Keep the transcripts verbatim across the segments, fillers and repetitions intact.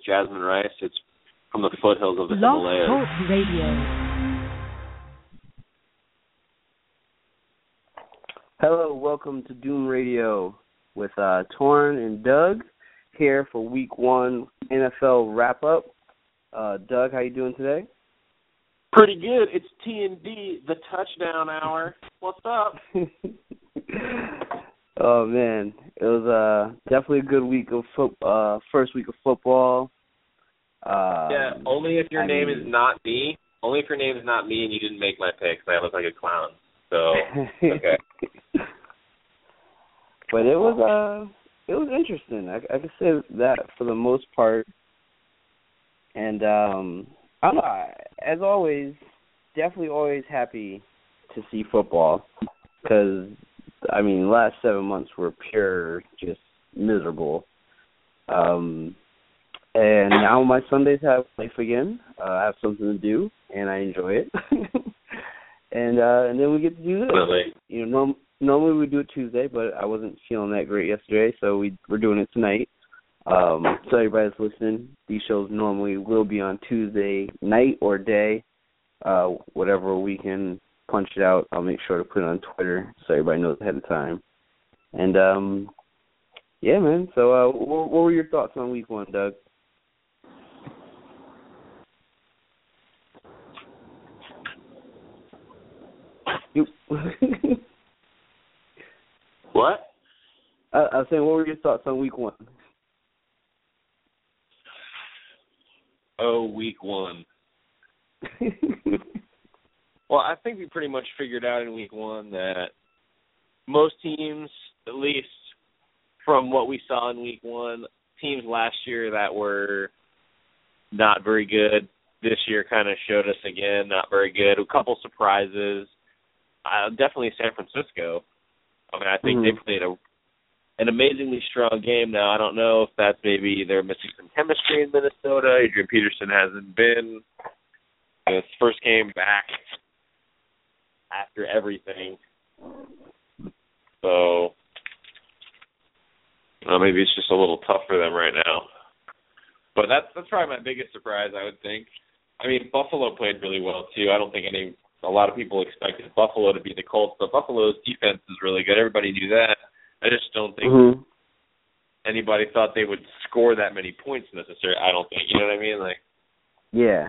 Jasmine Rice. It's from the foothills of the Blog Himalayas. Talk Radio. Hello, welcome to Doom Radio with uh, Torn and Doug here for Week One N F L wrap up. Uh, Doug, how you doing today? Pretty good. It's T and D, the touchdown hour. What's up? Oh man, it was uh, definitely a good week of foot. Uh, first week of football. Uh, yeah, only if your I name mean, is not me. Only if your name is not me and you didn't make my picks. I look like a clown. So okay. But it was uh, it was interesting. I, I can say that for the most part. And um, I don't know. As always, definitely always happy to see football because I mean, the last seven months were pure just miserable. Um, and now my Sundays have life again. Uh, I have something to do, and I enjoy it. and uh, and then we get to do this. Really? You know, norm- normally we do it Tuesday, but I wasn't feeling that great yesterday, so we we're doing it tonight. Um, so everybody that's listening, these shows normally will be on Tuesday night or day, uh, whatever we can punch it out. I'll make sure to put it on Twitter so everybody knows ahead of time. And um, yeah, man. So uh, what, what were your thoughts on Week One, Doug? You What? I, I was saying, what were your thoughts on Week One? Oh, Week One. Well, I think we pretty much figured out in Week One that most teams, at least from what we saw in Week One, teams last year that were not very good this year kind of showed us again, not very good. A couple surprises. Uh, definitely San Francisco. I mean, I think mm-hmm. they played a, an amazingly strong game. Now, I don't know if that's maybe they're missing some chemistry in Minnesota. Adrian Peterson hasn't been. His first game back after everything. So, well, maybe it's just a little tough for them right now. But that's that's probably my biggest surprise, I would think. I mean, Buffalo played really well, too. I don't think any a lot of people expected Buffalo to beat the Colts, but Buffalo's defense is really good. Everybody knew that. I just don't think mm-hmm. anybody thought they would score that many points necessarily. I don't think. You know what I mean? Like, yeah.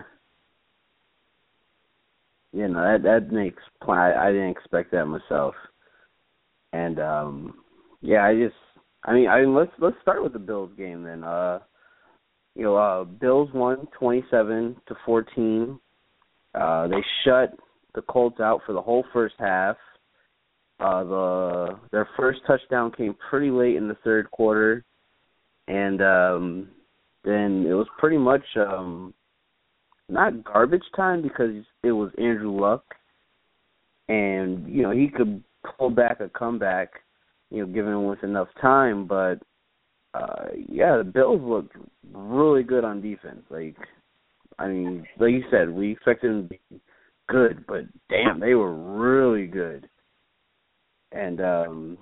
Yeah, no, that that makes I, I didn't expect that myself. And um yeah, I just I mean I mean let's let's start with the Bills game then. Uh you know, uh Bills won twenty seven to fourteen. Uh they shut the Colts out for the whole first half. Uh the their first touchdown came pretty late in the third quarter. And um then it was pretty much um not garbage time because it was Andrew Luck, and you know he could pull back a comeback, you know, given with enough time. But uh, yeah, the Bills looked really good on defense. Like, I mean, like you said, we expected them to be good, but damn, they were really good. And um,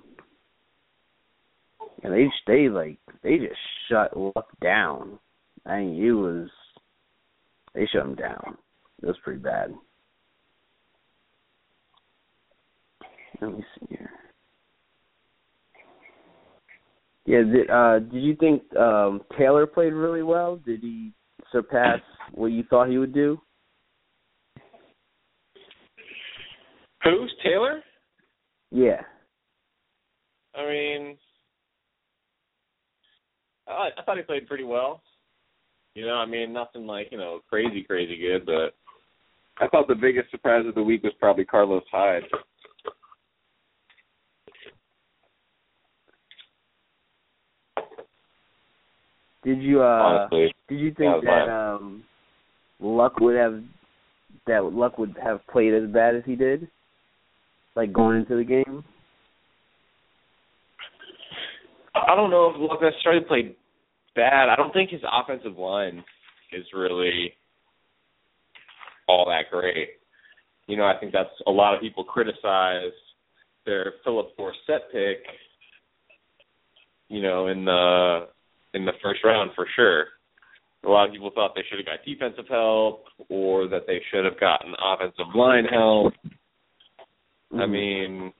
and they they like they just shut Luck down. I mean, it was. They shut him down. It was pretty bad. Let me see here. Yeah, did, uh, did you think um, Taylor played really well? Did he surpass what you thought he would do? who's Taylor? Yeah. I mean, I, I thought he played pretty well. You know, I mean, nothing like, you know, crazy, crazy good, but I thought the biggest surprise of the week was probably Carlos Hyde. Did you uh Honestly, did you think that, that um Luck would have that Luck would have played as bad as he did? Like going into the game? I don't know if Luck necessarily played bad. I don't think his offensive line is really all that great. You know, I think that's a lot of people criticize their Philip Dorsett pick, you know, in the in the first round for sure. A lot of people thought they should have got defensive help or that they should have gotten offensive line help. Mm-hmm. I mean,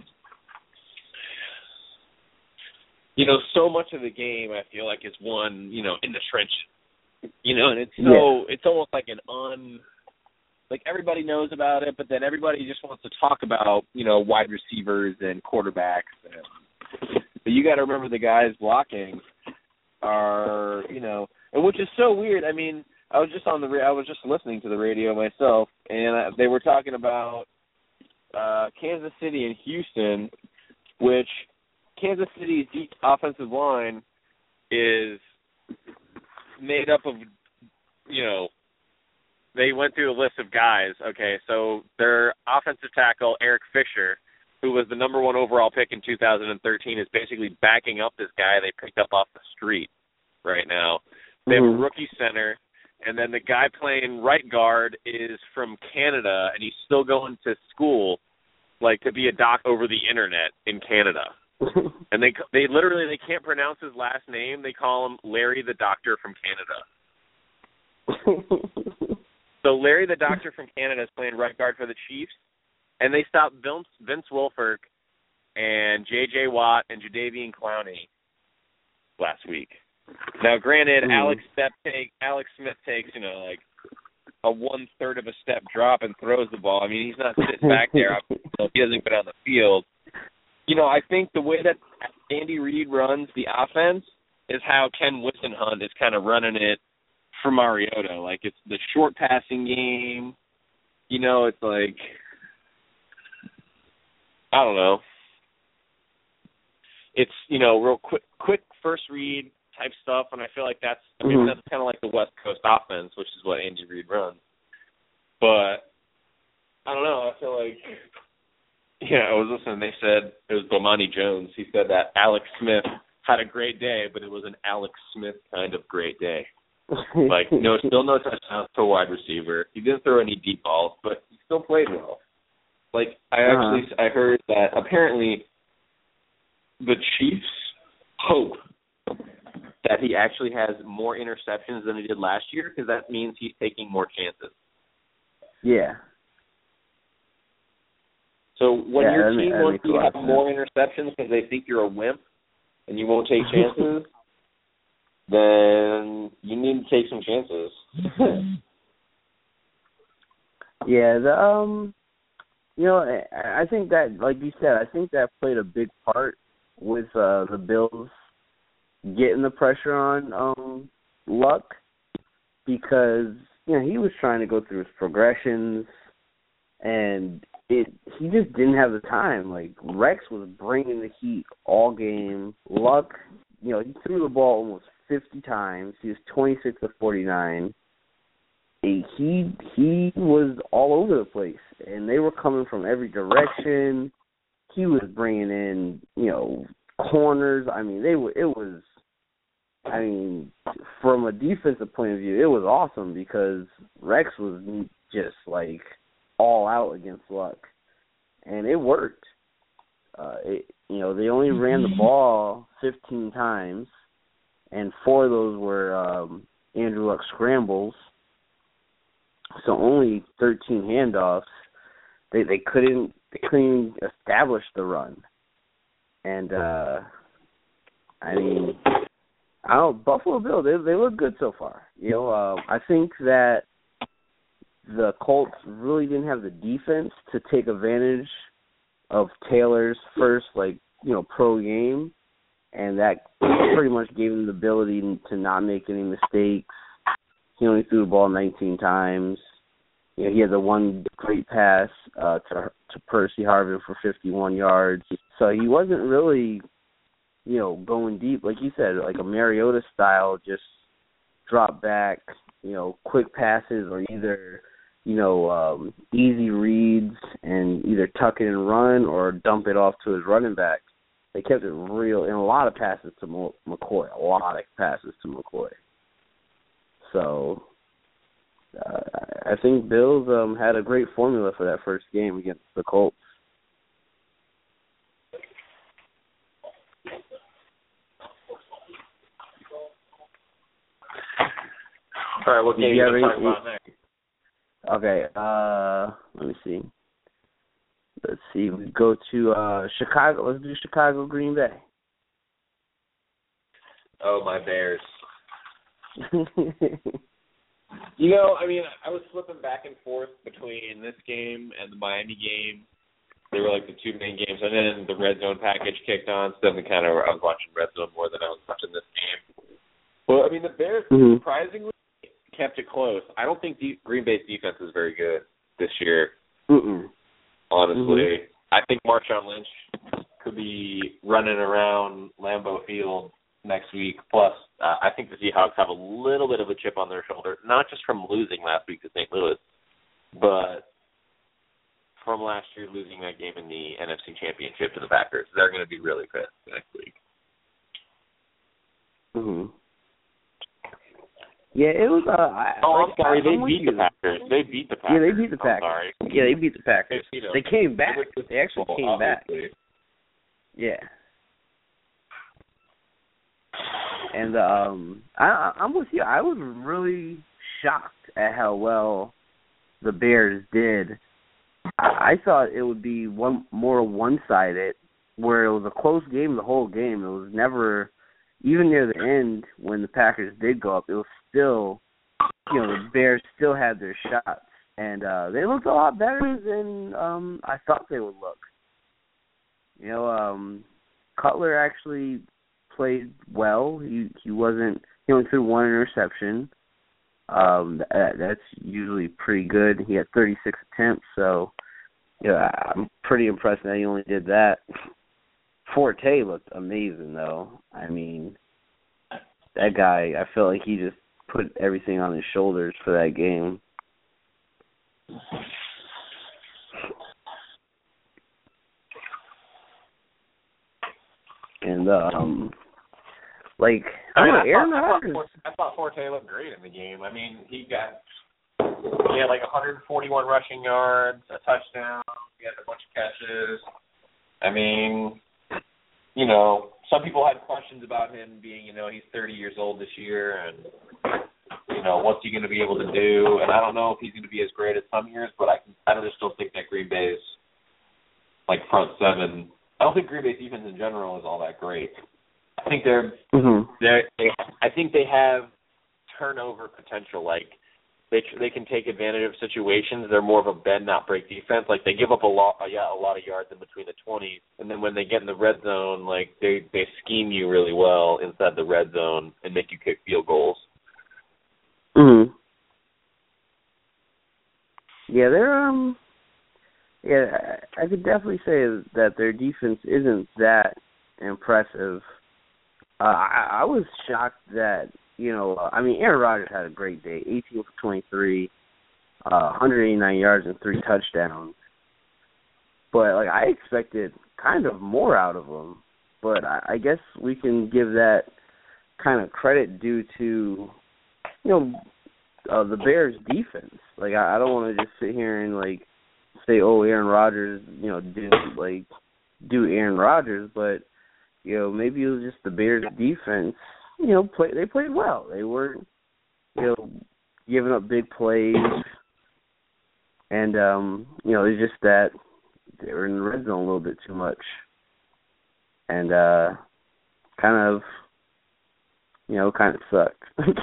you know, so much of the game I feel like is won, you know, in the trenches. You know, and it's so yeah. it's almost like an un like everybody knows about it, but then everybody just wants to talk about, you know, wide receivers and quarterbacks. And, but you got to remember the guys blocking are, you know, and which is so weird. I mean, I was just on the I was just listening to the radio myself, and they were talking about uh, Kansas City and Houston, which Kansas City's deep offensive line is made up of, you know, they went through a list of guys. Okay, so their offensive tackle, Eric Fisher, who was the number one overall pick in two thousand thirteen, is basically backing up this guy they picked up off the street right now. They have a rookie center, and then the guy playing right guard is from Canada, and he's still going to school, like, to be a doc over the internet in Canada. And they they literally, they can't pronounce his last name. They call him Larry the Doctor from Canada. So Larry the Doctor from Canada is playing right guard for the Chiefs, and they stopped Vince, Vince Wilfork and J J. Watt and Jadeveon Clowney last week. Now, granted, mm. Alex Step take Alex Smith takes, you know, like a one third of a step drop and throws the ball. I mean, he's not sitting back there. He doesn't get on the field. You know, I think the way that Andy Reid runs the offense is how Ken Whisenhunt is kind of running it for Mariota. Like, it's the short passing game. You know, it's like, I don't know. It's, you know, real quick, quick first read type stuff, and I feel like that's, I mean, mm-hmm. that's kind of like the West Coast offense, which is what Andy Reid runs. But, I don't know, I feel like, yeah, I was listening, they said, it was Bomani Jones, he said that Alex Smith had a great day, but it was an Alex Smith kind of great day. Like, no, still no touchdowns to wide receiver. He didn't throw any deep balls, but he still played well. Like, I actually, uh-huh. I heard that apparently the Chiefs hope that he actually has more interceptions than he did last year, because that means he's taking more chances. Yeah. So when yeah, your I mean, team wants you to have more interceptions because they think you're a wimp and you won't take chances, then you need to take some chances. yeah, the, um, you know, I, I think that, like you said, I think that played a big part with uh, the Bills getting the pressure on um, Luck, because, you know, he was trying to go through his progressions, and it he just didn't have the time. Like, Rex was bringing the heat all game. Luck, you know, he threw the ball almost fifty times. He was twenty-six of forty-nine. He he was all over the place, and they were coming from every direction. He was bringing in, you know, corners. I mean, they were. It was. I mean, from a defensive point of view, it was awesome because Rex was just like all out against Luck, and it worked. Uh, it, you know, they only ran the ball fifteen times, and four of those were um, Andrew Luck scrambles. So only thirteen handoffs. They they couldn't they couldn't establish the run, and uh, I mean, I don't Buffalo Bills, they they look good so far. You know, uh, I think that the Colts really didn't have the defense to take advantage of Taylor's first, like, you know, pro game, and that pretty much gave him the ability to not make any mistakes. He only threw the ball nineteen times. You know, he had the one great pass uh, to to Percy Harvin for fifty-one yards. So he wasn't really, you know, going deep, like you said, like a Mariota style, just drop back, you know, quick passes, or either, you know, um, easy reads and either tuck it and run or dump it off to his running back. They kept it real, and a lot of passes to McCoy, a lot of passes to McCoy. So uh, I think Bills um, had a great formula for that first game against the Colts. All right, what game you are you have talking about next? Okay, uh, let me see. Let's see. We go to uh, Chicago. Let's do Chicago, Green Bay. Oh, my Bears. You know, I mean, I was flipping back and forth between this game and the Miami game. They were like the two main games, and then the red zone package kicked on. So then kind of I was watching red zone more than I was watching this game. Well, I mean, the Bears mm-hmm. surprisingly kept it close. I don't think the Green Bay's defense is very good this year. Mm-mm. Honestly, mm-hmm. I think Marshawn Lynch could be running around Lambeau Field next week. Plus, uh, I think the Seahawks have a little bit of a chip on their shoulder, not just from losing last week to Saint Louis, but from last year losing that game in the N F C Championship to the Packers. They're going to be really pissed next week. Mm-hmm. Yeah, it was. Uh, I, oh, like, I'm sorry. They I'm beat the Packers. They beat the Packers. Yeah, they beat the Packers. I'm sorry. Yeah, they beat the Packers. They, you know, they came back. They, they actually came obviously. back. Yeah. And um, I, I'm with you. I was really shocked at how well the Bears did. I, I thought it would be one more one-sided, where it was a close game the whole game. It was never, even near the end when the Packers did go up, it was still, you know, the Bears still had their shots, and uh, they looked a lot better than um, I thought they would look. You know, um, Cutler actually played well. He he wasn't. He only threw one interception. Um, that, that's usually pretty good. He had thirty-six attempts, so yeah, I'm pretty impressed that he only did that. Forte looked amazing, though. I mean, that guy. I feel like he just put everything on his shoulders for that game. And um. Like, I mean, I, I, Aaron thought, Rodgers. I, thought, I thought Forte looked great in the game. I mean, he got he had like one hundred forty-one rushing yards, a touchdown. He had a bunch of catches. I mean, you know, some people had questions about him being, you know, he's thirty years old this year, and you know, what's he going to be able to do? And I don't know if he's going to be as great as some years, but I can, I just still think that Green Bay's like front seven. I don't think Green Bay's defense in general is all that great. I think they're, mm-hmm. they're they I think they have turnover potential. Like they they can take advantage of situations. They're more of a bend not break defense. Like they give up a lot yeah a lot of yards in between the twenties, and then when they get in the red zone, like they they scheme you really well inside the red zone and make you kick field goals. Mhm. Yeah, they're um. Yeah, I could definitely say that their defense isn't that impressive. Uh, I, I was shocked that, you know, uh, I mean, Aaron Rodgers had a great day, eighteen for twenty-three, uh, one hundred eighty-nine yards and three touchdowns. But, like, I expected kind of more out of him. But I, I guess we can give that kind of credit due to, you know, uh, the Bears' defense. Like, I, I don't want to just sit here and, like, say, oh, Aaron Rodgers, you know, didn't, like, do Aaron Rodgers, but, you know, maybe it was just the Bears' defense. You know, play, they played well. They weren't, you know, giving up big plays. And, um, you know, it's just that they were in the red zone a little bit too much. And uh, kind of, you know, kind of sucked.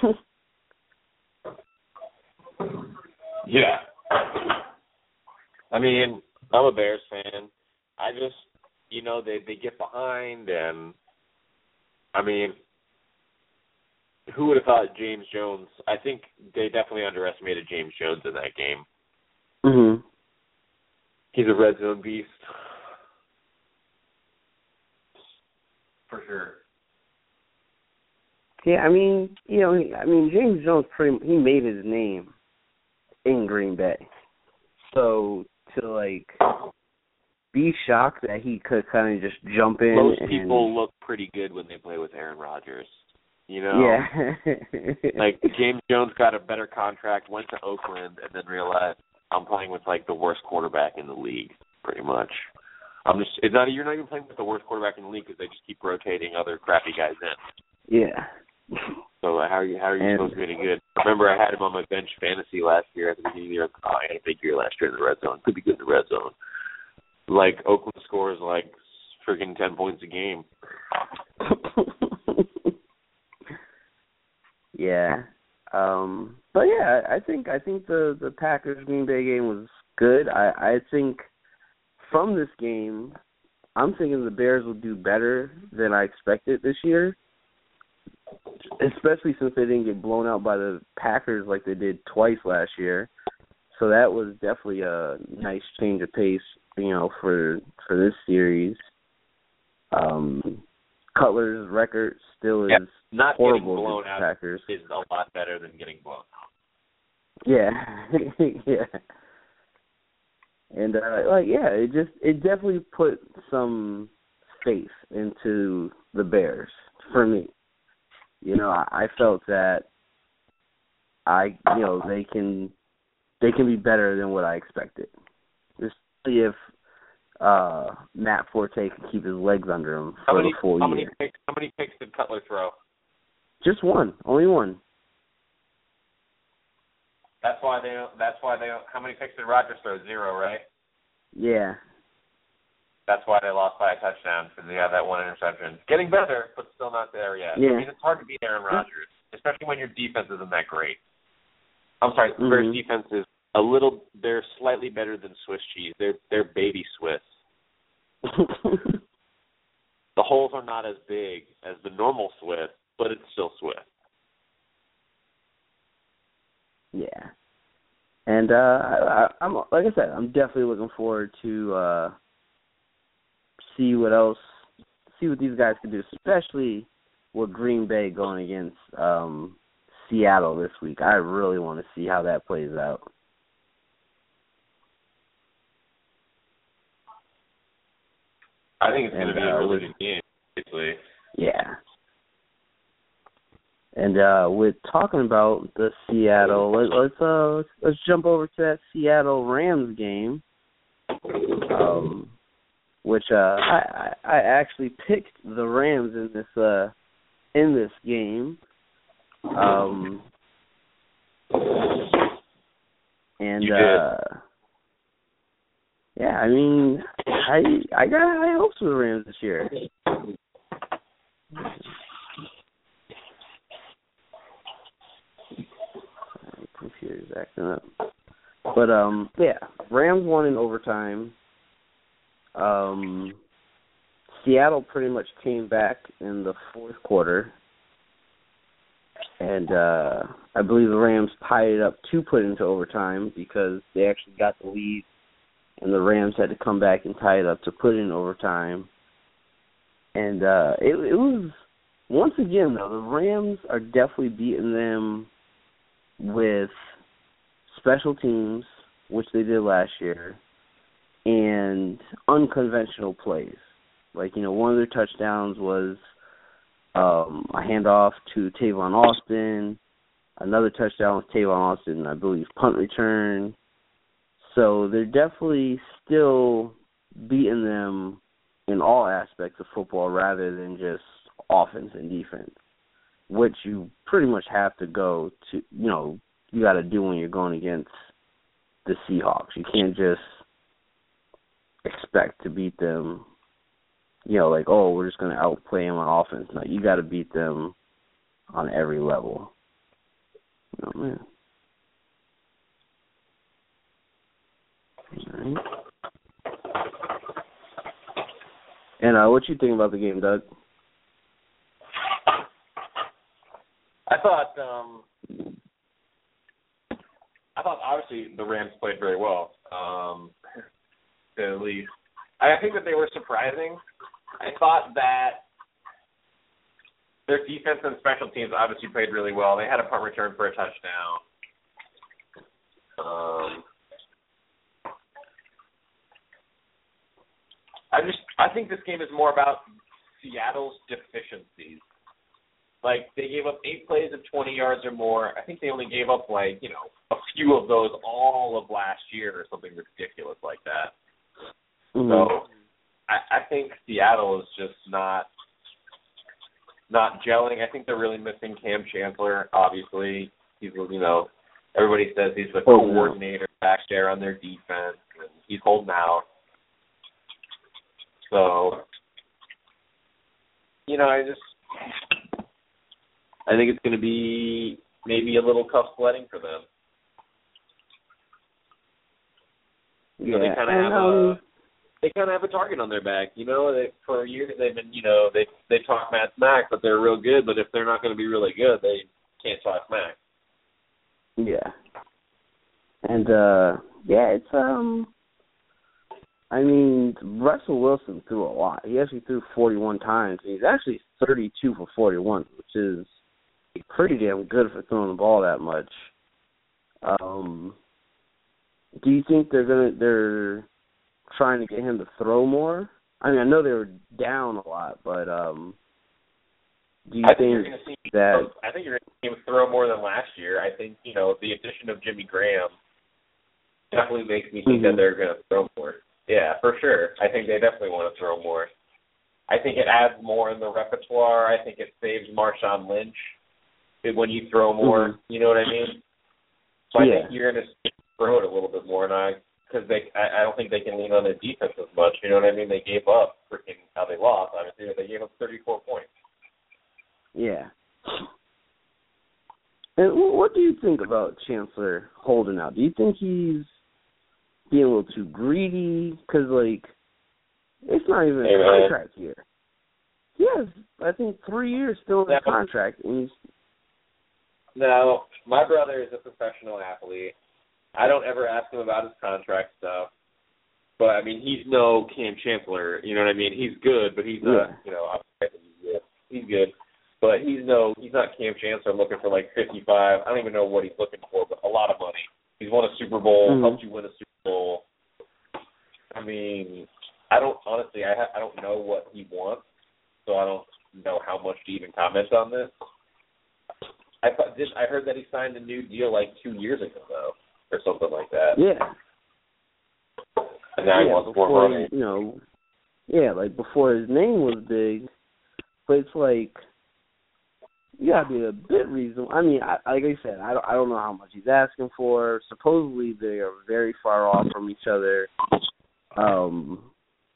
Yeah. I mean, I'm a Bears fan. I just, you know, they, they get behind, and, I mean, who would have thought James Jones? I think they definitely underestimated James Jones in that game. Mm-hmm. He's a red zone beast. For sure. Yeah, I mean, you know, I mean, James Jones, pretty, he made his name in Green Bay. So to, like, be shocked that he could kind of just jump in. Most and, people look pretty good when they play with Aaron Rodgers. You know? Yeah. Like, James Jones got a better contract, went to Oakland, and then realized I'm playing with, like, the worst quarterback in the league, pretty much. I'm just, it's not, you're not even playing with the worst quarterback in the league because they just keep rotating other crappy guys in. Yeah. So how are you how are you And, supposed to be any good? Remember, I had him on my bench fantasy last year at the beginning of the year. Oh, I had a big year last year in the red zone. Could be good in the red zone. Like Oakland scores like freaking ten points a game. yeah. Um, but yeah, I think I think the, the Packers Green Bay game was good. I, I think from this game, I'm thinking the Bears will do better than I expected this year, especially since they didn't get blown out by the Packers like they did twice last year. So that was definitely a nice change of pace, you know, for for this series. Um, Cutler's record still is yeah, not horrible getting blown against out the Packers. is a lot better than getting blown out. Yeah, yeah. And uh, like, yeah, it just it definitely put some faith into the Bears for me. You know, I, I felt that I, you know, they can they can be better than what I expected. Especially if uh, Matt Forte can keep his legs under him for how many, the full how year. Many picks, how many picks did Cutler throw? Just one, only one. That's why they. That's why they. How many picks did Rodgers throw? Zero, right? Yeah. That's why they lost by a touchdown, because they had that one interception. Getting better, but still not there yet. Yeah. I mean, it's hard to beat Aaron Rodgers, especially when your defense isn't that great. I'm sorry, the Mm-hmm. Bears' defense is a little. They're slightly better than Swiss cheese. They're they're baby Swiss. The holes are not as big as the normal Swiss, but it's still Swiss. Yeah. And uh, I, I'm like I said, I'm definitely looking forward to uh, see what else, see what these guys can do, especially with Green Bay going against um, Seattle this week. I really want to see how that plays out. I think it's going to And, be a uh, really with, good game, basically. Yeah. And uh, with talking about the Seattle, let, let's uh, let's, let's jump over to that Seattle Rams game, um, which uh, I, I I actually picked the Rams in this uh, in this game, um, and You uh, yeah, I mean, I I got high hopes for the Rams this year. Computer's acting up. But um yeah, Rams won in overtime. Um Seattle pretty much came back in the fourth quarter. And uh I believe the Rams tied it up to put into overtime because they actually got the lead and the Rams had to come back and tie it up to put in overtime. And uh it, it was once again though, the Rams are definitely beating them with special teams, which they did last year, and unconventional plays. Like, you know, one of their touchdowns was um, a handoff to Tavon Austin. Another touchdown was Tavon Austin, I believe, punt return. So they're definitely still beating them in all aspects of football rather than just offense and defense, which you pretty much have to go to, you know, you got to do when you're going against the Seahawks. You can't just expect to beat them, you know, like, oh, we're just going to outplay them on offense. No, you got to beat them on every level. Oh, man. All right. And uh, what you think about the game, Doug? I thought, um, I thought obviously the Rams played very well, um, at least. I think that they were surprising. I thought that their defense and special teams obviously played really well. They had a punt return for a touchdown. Um, I just, I think this game is more about Seattle's deficiencies. Like, they gave up eight plays of twenty yards or more. I think they only gave up, like, you know, a few of those all of last year or something ridiculous like that. Mm-hmm. So I, I think Seattle is just not not gelling. I think they're really missing Cam Chancellor, obviously. He's, you know, everybody says he's the oh, coordinator no. back there on their defense, and he's holding out. So, you know, I just, I think it's going to be maybe a little tough sledding for them. You know, yeah, they kind of have um, a, they kind of have a target on their back. You know, they, for years they've been, you know, they they talk mad smack, but they're real good. But if they're not going to be really good, they can't talk smack. Yeah. And uh yeah, it's um I mean, Russell Wilson threw a lot. He actually threw forty-one times. He's actually thirty-two for forty-one, which is pretty damn good for throwing the ball that much. Um do you think they're gonna they're trying to get him to throw more? I mean, I know they were down a lot, but um do you I think, think you're gonna see, that I think you're going to see him throw more than last year. I think, you know, the addition of Jimmy Graham definitely makes me think mm-hmm. that they're going to throw more. Yeah, for sure. I think they definitely want to throw more. I think it adds more in the repertoire. I think it saves Marshawn Lynch when you throw more. Mm-hmm. You know what I mean? So I yeah. think you're going to throw it a little bit more, and I because they I, I don't think they can lean on their defense as much. You know what I mean? They gave up freaking how they lost. I mean, they gave up thirty-four points. Yeah. And what do you think about Chancellor holding out? Do you think he's being a little too greedy? Because, like, it's not even hey, a man. contract year. He has, I think, three years still in his now, contract. And he's... Now, my brother is a professional athlete. I don't ever ask him about his contract stuff. But, I mean, he's no Cam Chancellor. You know what I mean? He's good, but he's not, yeah. you know, he's good. But he's no, he's not Cam Chancellor looking for like fifty-five. I don't even know what he's looking for, but a lot of money. He's won a Super Bowl, Mm-hmm. helped you win a Super Bowl. I mean, I don't honestly, I ha- I don't know what he wants, so I don't know how much to even comment on this. I thought, did, I heard that he signed a new deal like two years ago, though, or something like that. Yeah. And now yeah, he wants before, more money. You know, yeah, like before his name was big, but it's like, you gotta be a bit reasonable. I mean, I, like I said, I don't, I don't know how much he's asking for. Supposedly, they are very far off from each other. Um,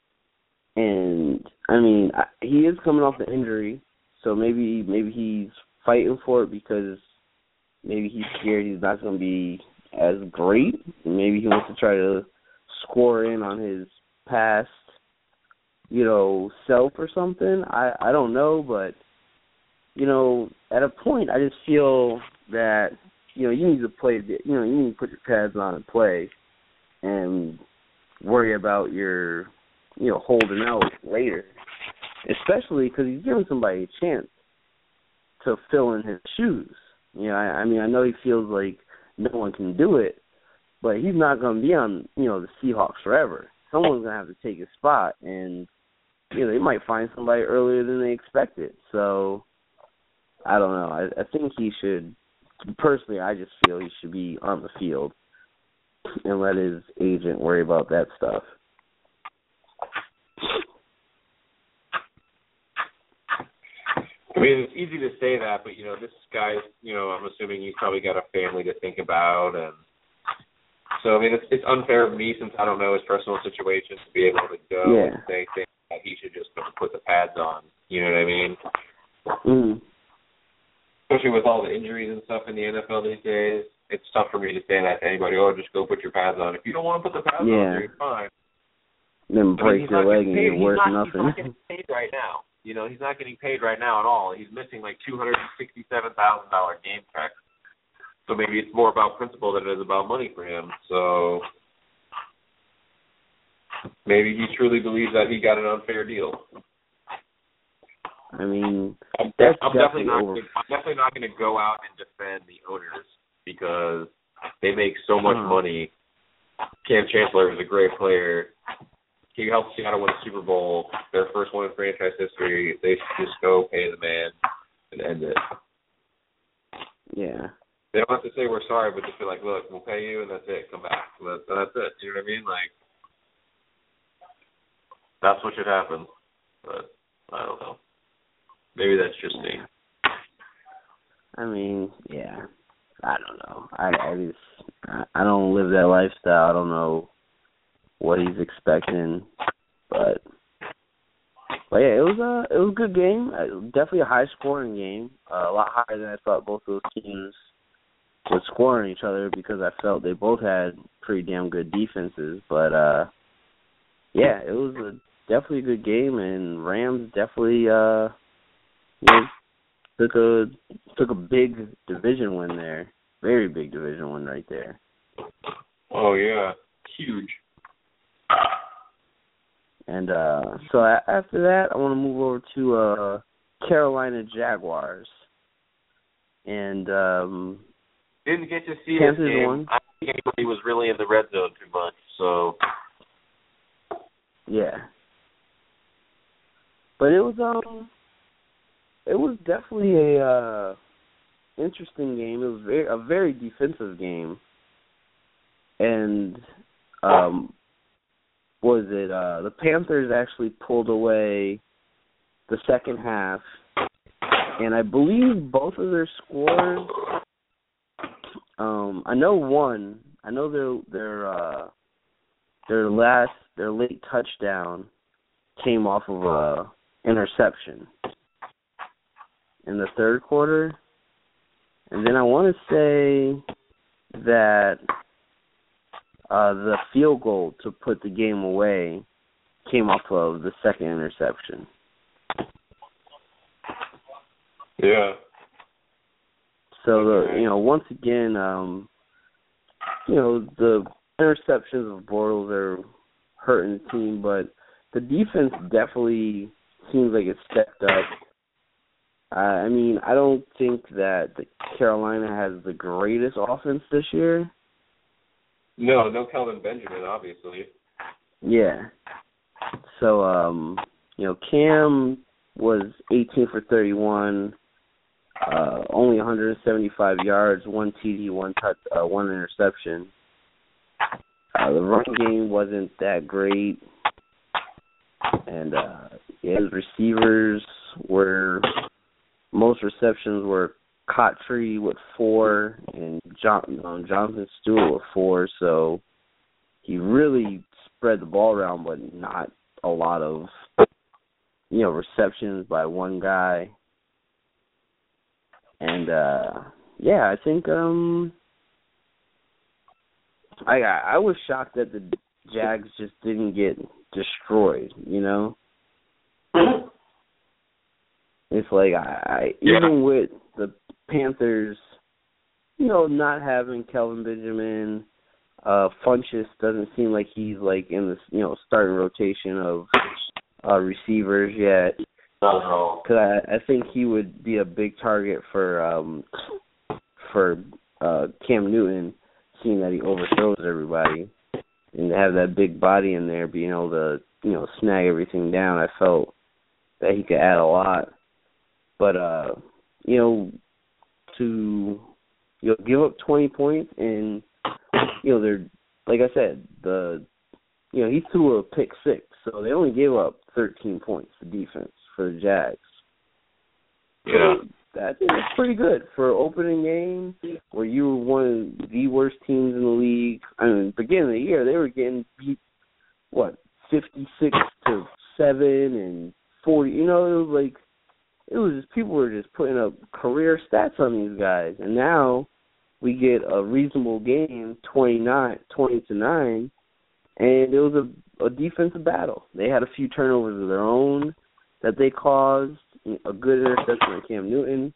and I mean, I, he is coming off the injury, so maybe maybe he's fighting for it because maybe he's scared he's not going to be as great. Maybe he wants to try to score in on his past, you know, self or something. I I don't know, but. You know, at a point, I just feel that, you know, you need to play, you know, you need to put your pads on and play and worry about your, you know, holding out later, especially because he's giving somebody a chance to fill in his shoes. You know, I, I mean, I know he feels like no one can do it, but he's not going to be on, you know, the Seahawks forever. Someone's going to have to take his spot, and, you know, they might find somebody earlier than they expected. So, I don't know. I, I think he should, personally, I just feel he should be on the field and let his agent worry about that stuff. I mean, it's easy to say that, but, you know, this guy's, you know, I'm assuming he's probably got a family to think about. And so, I mean, it's, it's unfair of me, since I don't know his personal situation, to be able to go yeah. and say things that he should just put the pads on. You know what I mean? Mm-hmm. Especially with all the injuries and stuff in the N F L these days, it's tough for me to say that to anybody. Oh, just go put your pads on. If you don't want to put the pads yeah. on, you're fine. Then break I mean, your leg and you're worth he's not, nothing. He's not getting paid right now. You know, he's not getting paid right now at all. He's missing like two hundred sixty-seven thousand dollars game checks. So maybe it's more about principle than it is about money for him. So maybe he truly believes that he got an unfair deal. I mean, I'm, that's I'm definitely, definitely not. over. I'm definitely not going to go out and defend the owners because they make so much uh-huh. money. Cam Chancellor is a great player. He helped Seattle win a Super Bowl, their first one in franchise history. They should just go pay the man and end it. Yeah. They don't have to say we're sorry, but just be like, look, we'll pay you and that's it. Come back. That's, that's it. You know what I mean? Like, that's what should happen. But I don't know. Maybe that's just me. I mean, yeah. I don't know. I, I just I, I don't live that lifestyle. I don't know what he's expecting, but but yeah, it was a it was a good game. Uh, definitely a high scoring game. Uh, a lot higher than I thought both those teams would score on each other because I felt they both had pretty damn good defenses. But uh, yeah, it was a, definitely a good game, and Rams definitely uh, you know, took a took a big division win there. Very big division win right there. Oh yeah, huge. And uh, so a- after that, I want to move over to uh, Carolina Jaguars. And um, didn't get to see Panthers this game. won. I think anybody was really in the red zone too much. So yeah, but it was um, it was definitely a uh, interesting game. It was very, a very defensive game, and um. was it uh, the Panthers actually pulled away the second half, and I believe both of their scores. Um, I know one. I know their their uh, their last their late touchdown came off of a interception in the third quarter, and then I want to say that. Uh, the field goal to put the game away came off of the second interception. Yeah. So, the, you know, once again, um, you know, the interceptions of Bortles are hurting the team, but the defense definitely seems like it stepped up. Uh, I mean, I don't think that the Carolina has the greatest offense this year. No, no Kelvin Benjamin, obviously. Yeah. So, um, you know, Cam was eighteen for thirty-one, uh, only one hundred seventy-five yards, one T D, one touch, uh, one interception. Uh, the run game wasn't that great, and uh, yeah, his receivers were most receptions were Cottree with four and John, um, Jonathan Stewart with four, so he really spread the ball around, but not a lot of, you know, receptions by one guy. And uh, yeah, I think um, I I was shocked that the Jags just didn't get destroyed. You know, it's like I, I yeah. even with the Panthers, you know, not having Kelvin Benjamin, uh, Funchess doesn't seem like he's like in this, you know, starting rotation of uh, receivers yet. No. Because I, I think he would be a big target for um, for uh, Cam Newton, seeing that he overthrows everybody, and to have that big body in there, being able to, you know, snag everything down. I felt that he could add a lot, but uh, you know. To you know, give up twenty points, and you know they're like I said, the you know he threw a pick six, so they only gave up thirteen points. The defense for the Jags. Yeah, so I think it's pretty good for an opening game where you were one of the worst teams in the league. I mean, beginning of the year they were getting beat what fifty six to seven and forty. You know, it was like. It was just people were just putting up career stats on these guys, and now we get a reasonable game, twenty-nine, twenty to nine, and it was a, a defensive battle. They had a few turnovers of their own that they caused, a good interception on Cam Newton.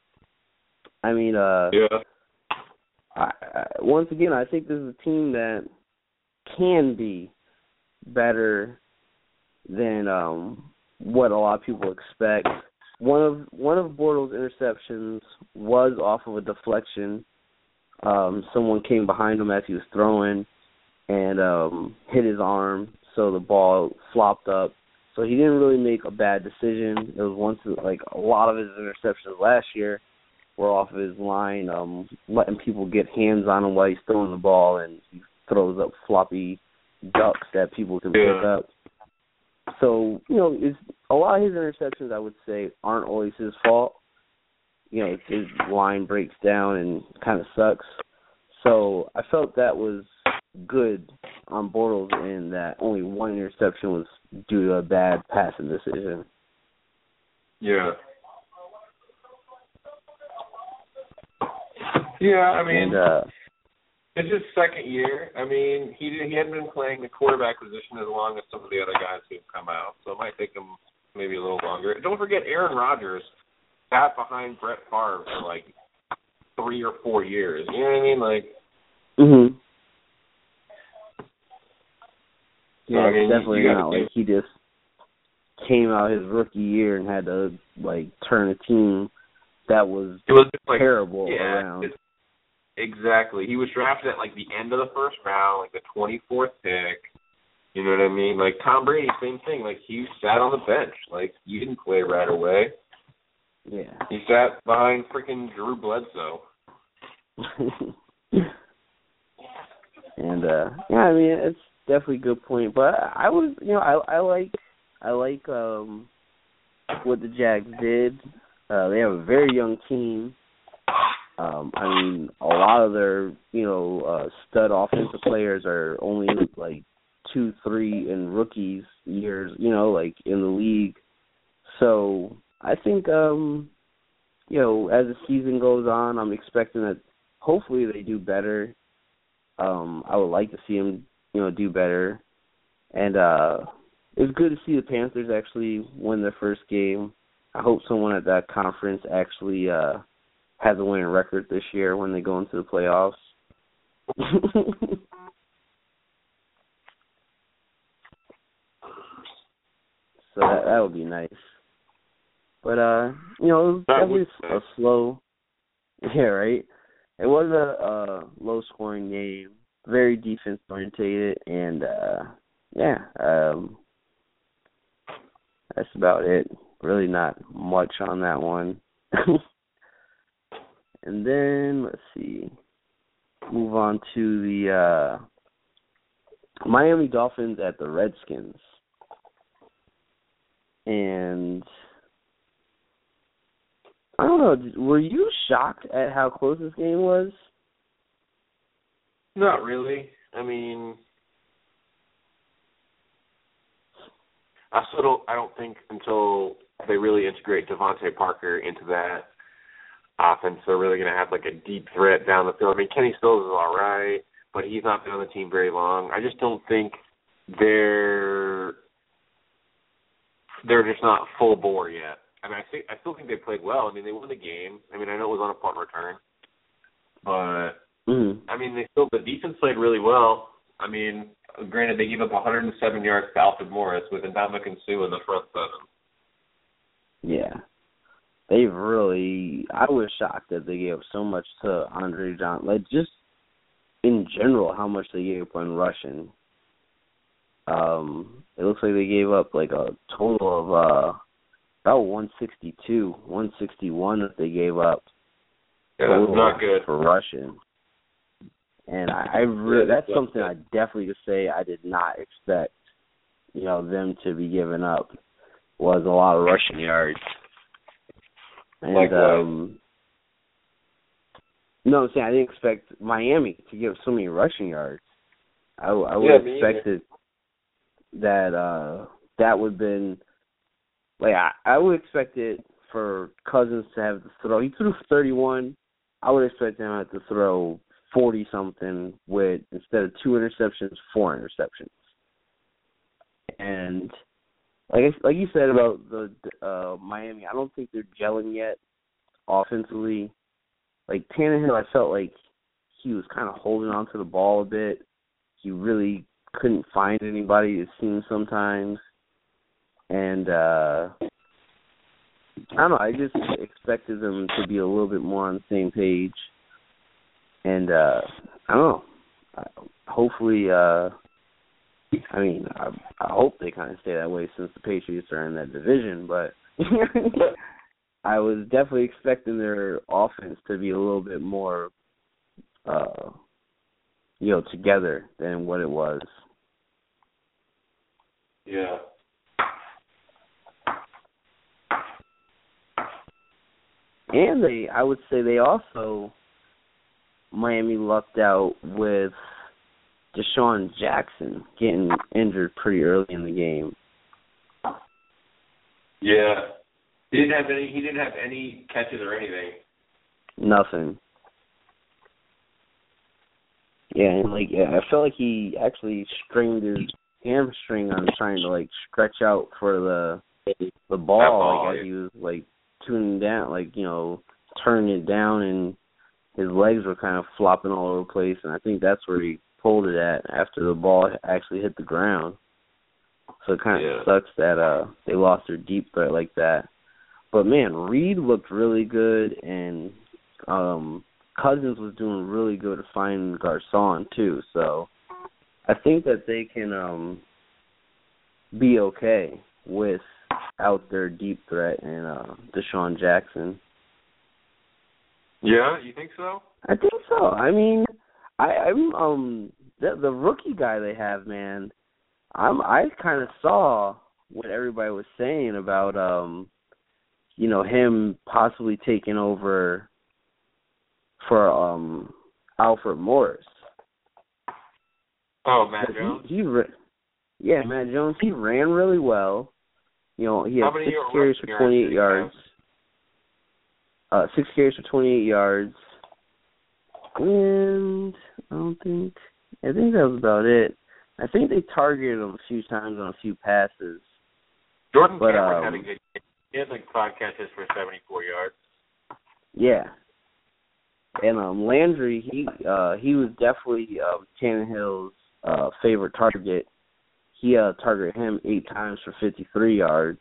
I mean, uh, yeah. I, I, once again, I think this is a team that can be better than um, what a lot of people expect. One of one of Bortles' interceptions was off of a deflection. Um, someone came behind him as he was throwing and um, hit his arm, so the ball flopped up. So he didn't really make a bad decision. It was once like a lot of his interceptions last year were off of his line, um, letting people get hands on him while he's throwing the ball, and he throws up floppy ducks that people can yeah. pick up. So, you know, it's a lot of his interceptions, I would say, aren't always his fault. You know, his line breaks down and kind of sucks. So I felt that was good on Bortles in that only one interception was due to a bad passing decision. Yeah. Yeah, I mean, and, uh, it's his second year. I mean, he he hadn't been playing the quarterback position as long as some of the other guys who've come out, so it might take him maybe a little longer. Don't forget, Aaron Rodgers sat behind Brett Favre for like three or four years. You know what I mean? Like, mhm. Yeah, I mean, definitely you not. Like, he just came out his rookie year and had to, like, turn a team that was, it was just like, terrible yeah, around. It, exactly. He was drafted at, like, the end of the first round, like the twenty-fourth pick. You know what I mean? Like, Tom Brady, same thing. Like, he sat on the bench. Like, you didn't play right away. Yeah. He sat behind freaking Drew Bledsoe. and, uh, yeah, I mean, it's definitely a good point. But I was, you know, I, I like, I like um, what the Jags did. Uh, they have a very young team. Um, I mean, a lot of their, you know, uh, stud offensive players are only like two, three in rookies years, you know, like in the league. So I think, um, you know, as the season goes on, I'm expecting that hopefully they do better. Um, I would like to see them, you know, do better. And uh, it's good to see the Panthers actually win their first game. I hope someone at that conference actually uh, has a winning record this year when they go into the playoffs. So that that would be nice. But uh, you know, it was definitely a slow. Yeah, right. It was a, a low-scoring game, very defense-orientated, and uh, yeah, um, that's about it. Really not much on that one. And then, let's see, move on to the uh, Miami Dolphins at the Redskins. And I don't know, were you shocked at how close this game was? Not really. I mean, I still don't, I don't think until they really integrate Devontae Parker into that offense, they're really going to have like a deep threat down the field. I mean, Kenny Stills is all right, but he's not been on the team very long. I just don't think they're they're just not full bore yet. I mean, I think I still think they played well. I mean, they won the game. I mean, I know it was on a punt return, but mm-hmm. I mean, they still the defense played really well. I mean, granted, they gave up one hundred seven yards to Alfred Morris with Ndamukong Suh in the front seven. Yeah. They've really, I was shocked that they gave up so much to Andre Johnson. Like, just in general, how much they gave up on rushing. Um, it looks like they gave up like a total of uh, about one sixty-two, one sixty-one that they gave up. Yeah, that's not good for rushing. And I, I really, that's something I definitely could say I did not expect, you know, them to be giving up, was a lot of rushing yards. And, like um, no, I'm saying I didn't expect Miami to give so many rushing yards. I, I would yeah, have expected that uh, that would have been, like, I, I would expect it for Cousins to have to throw. He threw thirty-one. I would expect him to have to throw forty-something with, instead of two interceptions, four interceptions. And like I, like you said about the uh, Miami, I don't think they're gelling yet offensively. Like Tannehill, I felt like he was kind of holding on to the ball a bit. He really couldn't find anybody, it seems sometimes. And uh, I don't know, I just expected them to be a little bit more on the same page. And uh, I don't know, hopefully, uh, I mean, I, I hope they kind of stay that way since the Patriots are in that division, but I was definitely expecting their offense to be a little bit more, uh, you know, together than what it was. Yeah. And they, I would say they also, Miami lucked out with Deshaun Jackson getting injured pretty early in the game. Yeah. He didn't have any he didn't have any catches or anything. Nothing. Yeah, and like yeah, I felt like he actually strained his hamstring on trying to like stretch out for the the ball, ball like as he was like tuning down, like, you know, turning it down, and his legs were kind of flopping all over the place, and I think that's where he pulled it at after the ball actually hit the ground. So it kind of yeah. sucks that uh they lost their deep threat like that. But man, Reed looked really good, and um Cousins was doing really good at finding Garcon too. So I think that they can um be okay without their deep threat and uh Deshaun Jackson. Yeah, you think so? I think so. I mean, I, I'm um the the rookie guy they have, man. I'm I kind of saw what everybody was saying about um you know him possibly taking over for um Alfred Morris. Oh, Matt Jones. He, he yeah, Matt Jones. He ran really well. You know, he had six carries for twenty-eight yards. Uh, six carries for twenty-eight yards. And I don't think, I think that was about it. I think they targeted him a few times on a few passes. Jordan but, Cameron um, had a good game. He had like five catches for seventy-four yards. Yeah. And um, Landry, he uh, he was definitely uh, Tannehill's uh, favorite target. He uh, targeted him eight times for fifty-three yards.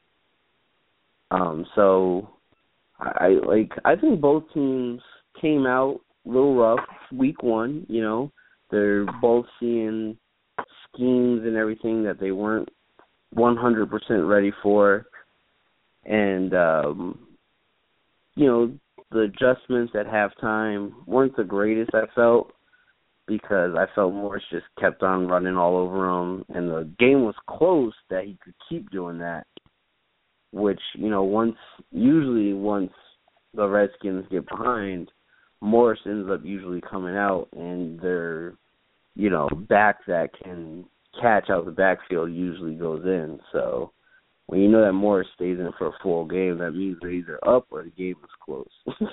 Um, so I, I like I think both teams came out a little rough week one. You know, they're both seeing schemes and everything that they weren't one hundred percent ready for, and um, you know, the adjustments at halftime weren't the greatest, I felt, because I felt Morris just kept on running all over him, and the game was close that he could keep doing that, which, you know, once, usually once the Redskins get behind, Morris ends up usually coming out, and their, you know, back that can catch out the backfield usually goes in. So when you know that Morris stays in for a full game, that means they're either up or the game is close.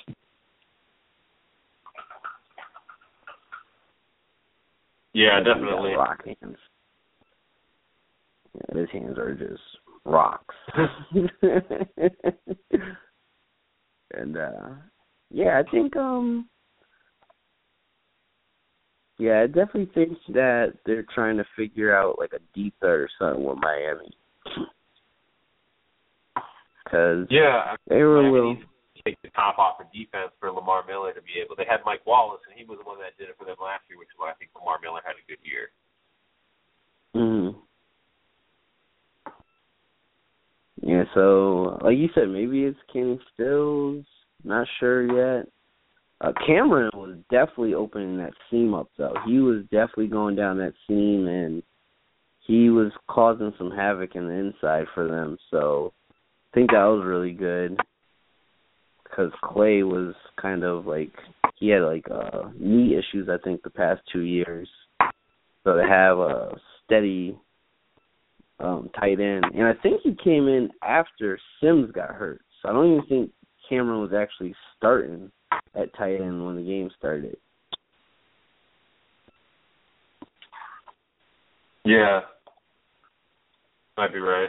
Yeah, definitely. Rock hands. Yeah, his hands are just rocks. And uh, yeah, I think um, yeah, I definitely think that they're trying to figure out like a deep threat or something with Miami. Because yeah, they were Miami a little. needs to take the top off of defense for Lamar Miller to be able. They had Mike Wallace, and he was the one that did it for them last year, which is why I think Lamar Miller had a good year. Mm-hmm. Yeah, so like you said, maybe it's Kenny Stills. Not sure yet. Uh, Cameron was definitely opening that seam up, though. He was definitely going down that seam, and he was causing some havoc in the inside for them. So I think that was really good because Clay was kind of like, he had like uh, knee issues, I think, the past two years. So to have a steady um, tight end, and I think he came in after Sims got hurt. So I don't even think Cameron was actually starting at tight end when the game started. Yeah. Might be right.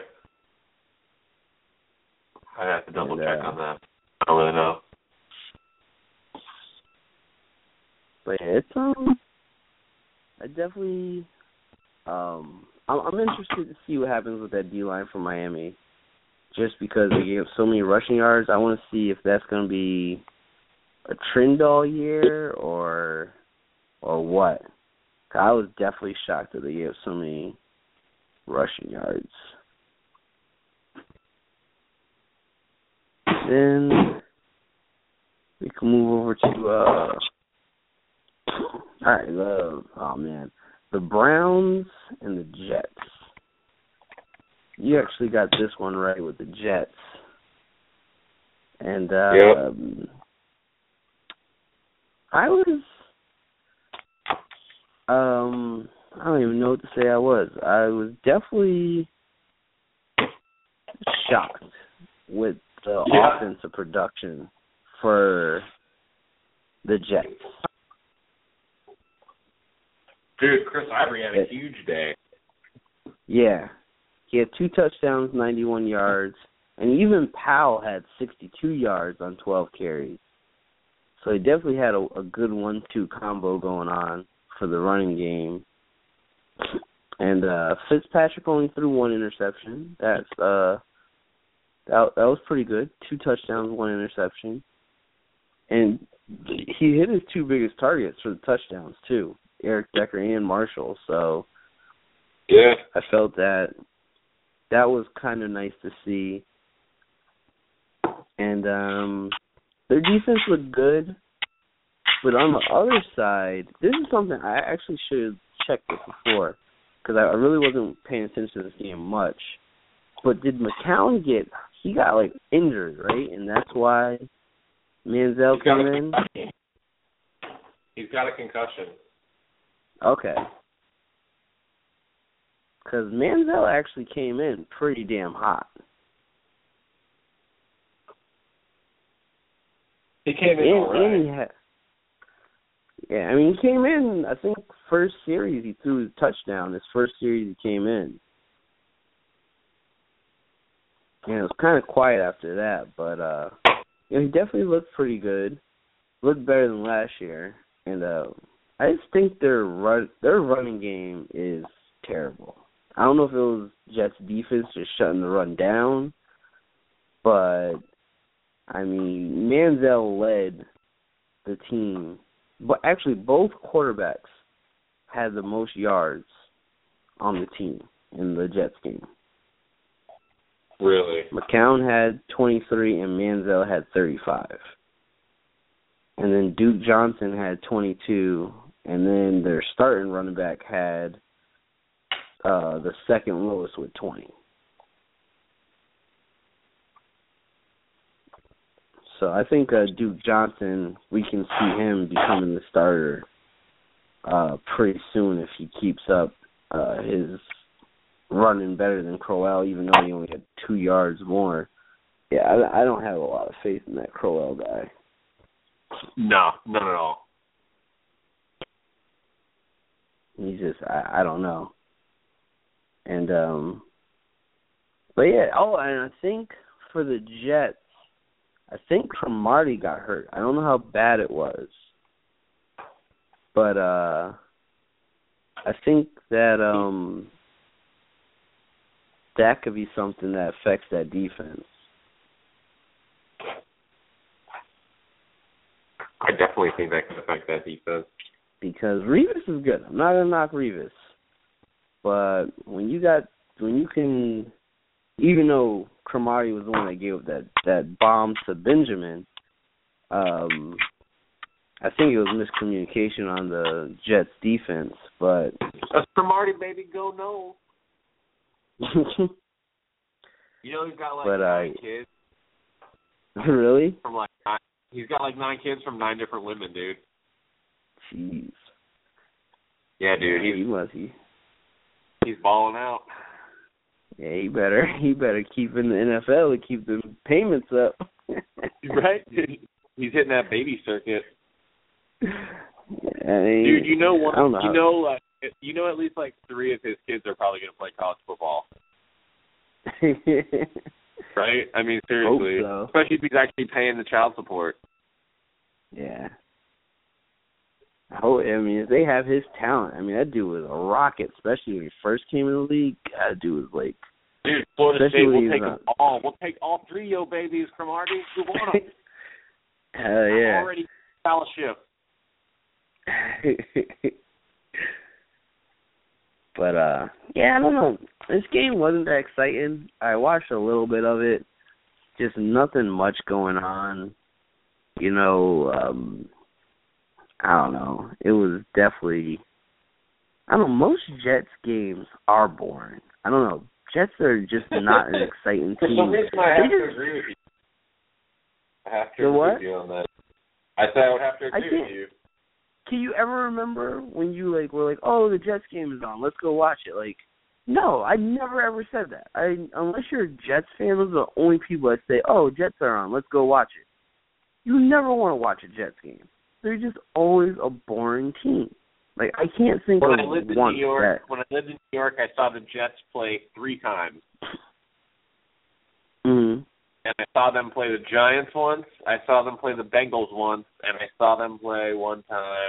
I'd have to double and, check uh, on that. I don't really know. But yeah, it's um, I definitely um, I'm, I'm interested to see what happens with that D line for Miami. Just because they gave so many rushing yards, I want to see if that's going to be a trend all year or or what. I was definitely shocked that they gave so many rushing yards. Then we can move over to uh. All right, uh, oh man, the Browns and the Jets. You actually got this one right with the Jets. And uh, yep. um, I was, um, I don't even know what to say I was. I was definitely shocked with the yeah. offensive production for the Jets. Dude, Chris Ivory had a huge day. Yeah. He had two touchdowns, ninety-one yards, and even Powell had sixty-two yards on twelve carries. So he definitely had a, a good one two combo going on for the running game. And uh, Fitzpatrick only threw one interception. That's uh, that, that was pretty good. Two touchdowns, one interception. And he hit his two biggest targets for the touchdowns, too, Eric Decker and Marshall. So yeah, I felt that that was kind of nice to see. And um, their defense looked good. But on the other side, this is something I actually should have checked it before because I really wasn't paying attention to this game much. But did McCown get – he got, like, injured, right? And that's why Manziel came in? He's got a concussion. Okay. Because Manziel actually came in pretty damn hot. He came in and, all right. And he had, yeah, I mean, he came in, I think, first series he threw his touchdown. His first series he came in. And it was kind of quiet after that, but uh, you know, he definitely looked pretty good. Looked better than last year. And uh, I just think their run, their running game is terrible. I don't know if it was Jets' defense just shutting the run down, but, I mean, Manziel led the team. But actually, both quarterbacks had the most yards on the team in the Jets game. Really? McCown had twenty-three and Manziel had thirty-five. And then Duke Johnson had twenty-two, and then their starting running back had uh, the second lowest with twenty. So I think uh, Duke Johnson, we can see him becoming the starter uh, pretty soon if he keeps up uh, his running better than Crowell, even though he only had two yards more. Yeah, I, I don't have a lot of faith in that Crowell guy. No, none at all. He's just, I, I don't know. And, um, but yeah, oh, and I think for the Jets, I think Cromartie got hurt. I don't know how bad it was. But, uh, I think that, um, that could be something that affects that defense. I definitely think that could affect that defense. Because Revis is good. I'm not gonna knock Revis, but when you got when you can, even though Cromartie was the one that gave up that that bomb to Benjamin, um, I think it was miscommunication on the Jets defense. But that's Cromartie, baby, go no. You know he's got like but, nine uh, kids. Really? From like nine, he's got like nine kids from nine different women, dude. Jeez. Yeah, dude, he's he must he. He's balling out. Yeah, he better he better keep in the N F L and keep the payments up. Right? He's hitting that baby circuit. Yeah, I mean, dude, you know one. I don't know you how, know, like you know, at least like three of his kids are probably going to play college football. Right? I mean, seriously. Hope so. Especially if he's actually paying the child support. Yeah. I hope, I mean, if they have his talent, I mean, that dude was a rocket, especially when he first came in the league. That dude was like... Dude, Florida State, we'll take not, them all. We'll take all three of your babies, Cromartie. Who want them? Hell yeah. I'm already scholarship. But, uh, yeah, I don't know. This game wasn't that exciting. I watched a little bit of it. Just nothing much going on. You know, um, I don't know. It was definitely, I don't know, most Jets games are boring. I don't know. Jets are just not an exciting For team. some reason, I have They to just, agree with you. I have to The agree what? with you on that. I said I would have to I agree can't- with you. Can you ever remember when you like were like, oh, the Jets game is on, let's go watch it? Like, no, I never ever said that. I unless you're a Jets fan, those are the only people that say, oh, Jets are on, let's go watch it. You never want to watch a Jets game. They're just always a boring team. Like, I can't think when of I lived in one New York, that. when I lived in New York, I saw the Jets play three times. Mm-hmm. And I saw them play the Giants once. I saw them play the Bengals once, and I saw them play one time.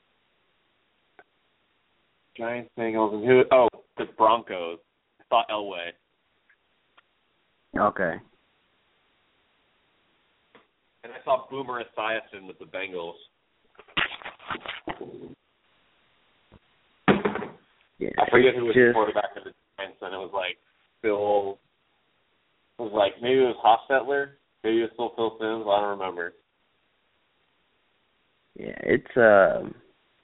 Giants, Bengals, and who? Oh, the Broncos. I saw Elway. Okay. And I saw Boomer Esiason with the Bengals. Yeah. I forget who was just, the quarterback of the Giants, and it was like Phil. It was like maybe it was Hostetler, maybe it was still Phil Simms. I don't remember. Yeah, it's um.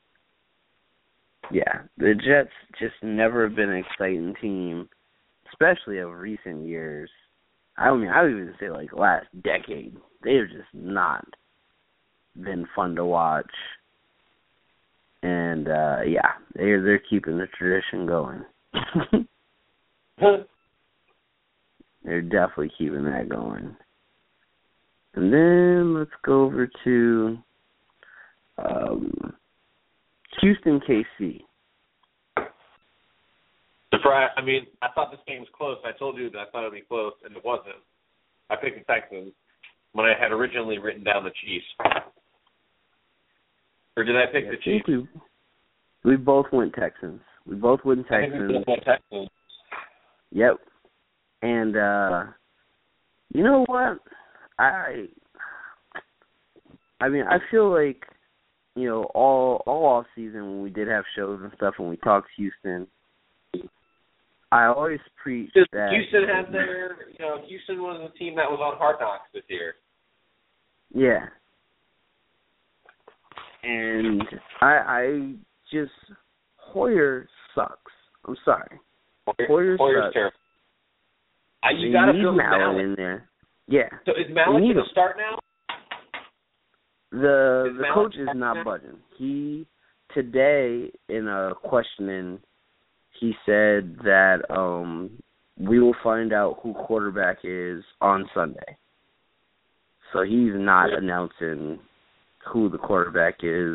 Yeah, the Jets just never been an exciting team, especially of recent years. I mean, I would even say like last decade. They've just not been fun to watch. And uh yeah, they're they're keeping the tradition going. They're definitely keeping that going. And then let's go over to um, Houston K C. Surprise! I mean, I thought this game was close. I told you that I thought it would be close, and it wasn't. I picked the Texans when I had originally written down the Chiefs. Or did I pick Yeah, the I think Chiefs? we, we both went Texans. We both went I think Texans. we both went Texans. Yep. And uh you know what? I I mean, I feel like, you know, all all off season when we did have shows and stuff and we talked Houston, I always preach Just that Houston had their, you know, Houston was a team that was on Hard Knocks this year. Yeah. And I I just Hoyer sucks. I'm sorry. Hoyer Hoyer's sucks. terrible. Uh, you You got to need build Mallett, Mallett in there. Yeah. So is Mallett need going to him. start now? The Is the Mallett coach is starting not now? budging. He today in a questioning, he said that um we will find out who quarterback is on Sunday. So he's not Yeah. announcing who the quarterback is.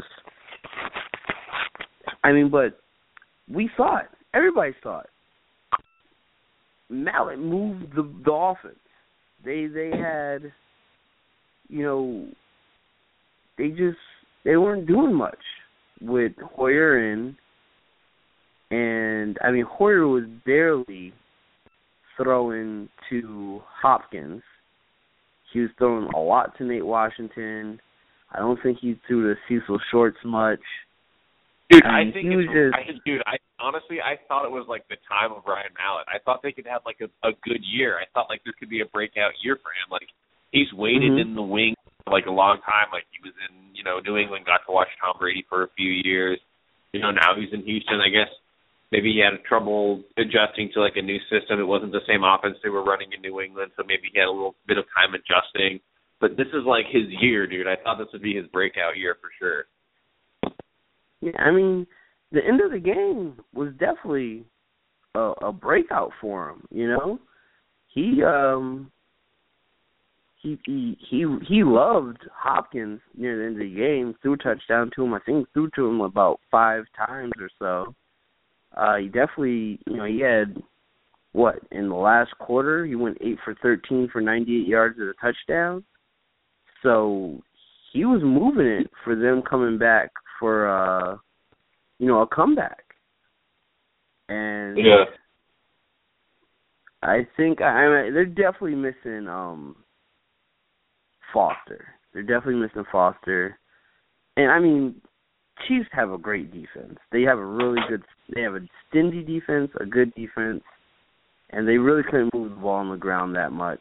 I mean, but we saw it. Everybody saw it. Mallett moved the the offense. They they had, you know, they just they weren't doing much with Hoyer in, and I mean Hoyer was barely throwing to Hopkins. He was throwing a lot to Nate Washington. I don't think he threw to Cecil Shorts much. Dude, I I mean, think he it's, was just- I think, dude, I honestly, I thought it was like the time of Ryan Mallett. I thought they could have like a, a good year. I thought like this could be a breakout year for him. Like he's waited Mm-hmm. in the wings for like a long time. Like he was in, you know, New England, got to watch Tom Brady for a few years. You know, now he's in Houston. I guess maybe he had trouble adjusting to like a new system. It wasn't the same offense they were running in New England, so maybe he had a little bit of time adjusting. But this is like his year, dude. I thought this would be his breakout year for sure. Yeah, I mean, the end of the game was definitely a, a breakout for him. You know, he um he he he he loved Hopkins near the end of the game. Threw a touchdown to him. I think threw to him about five times or so. Uh, he definitely, you know, he had what in the last quarter he went eight for thirteen for ninety-eight yards and a touchdown. So he was moving it for them coming back for uh you know, a comeback. And Yeah. I think I mean, they're definitely missing um Foster. They're definitely missing Foster. And I mean, Chiefs have a great defense. They have a really good they have a stingy defense, a good defense, and they really couldn't move the ball on the ground that much.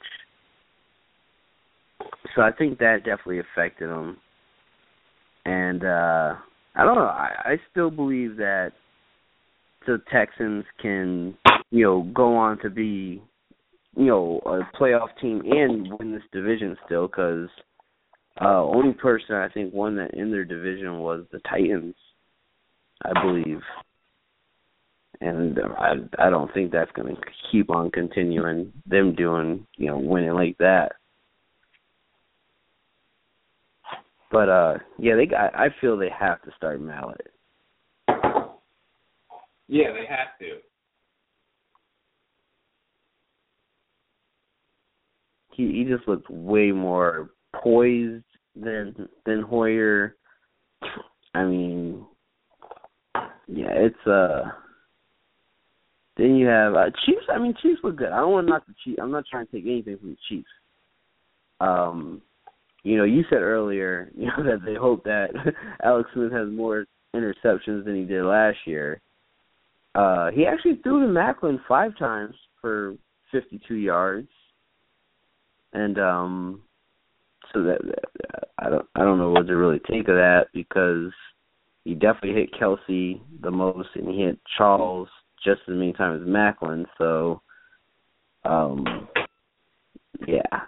So I think that definitely affected them. And uh I don't know. I, I still believe that the Texans can, you know, go on to be, you know, a playoff team and win this division still because Uh, only person I think won that in their division was the Titans, I believe. And uh, I I don't think that's going to keep on continuing them doing, you know, winning like that. But uh, yeah, they got, I feel they have to start Mallett. Yeah, they have to. He he just looks way more poised than than Hoyer. I mean, yeah, it's uh. Then you have uh, Chiefs. I mean, Chiefs look good. I don't want to knock the Chiefs. I'm not trying to take anything from the Chiefs. Um, you know, you said earlier, you know, that they hope that Alex Smith has more interceptions than he did last year. Uh, he actually threw to Macklin five times for fifty-two yards, and um, so that, that I don't I don't know what to really think of that, because he definitely hit Kelsey the most, and he hit Charles just as many times as Macklin. So, um, yeah.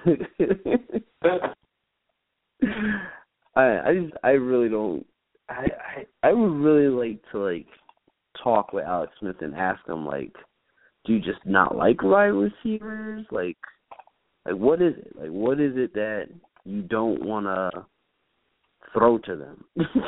I I just I really don't. I, I I would really like to like talk with Alex Smith and ask him, like, do you just not like wide receivers? Like, like what is it? Like, what is it that you don't want to throw to them?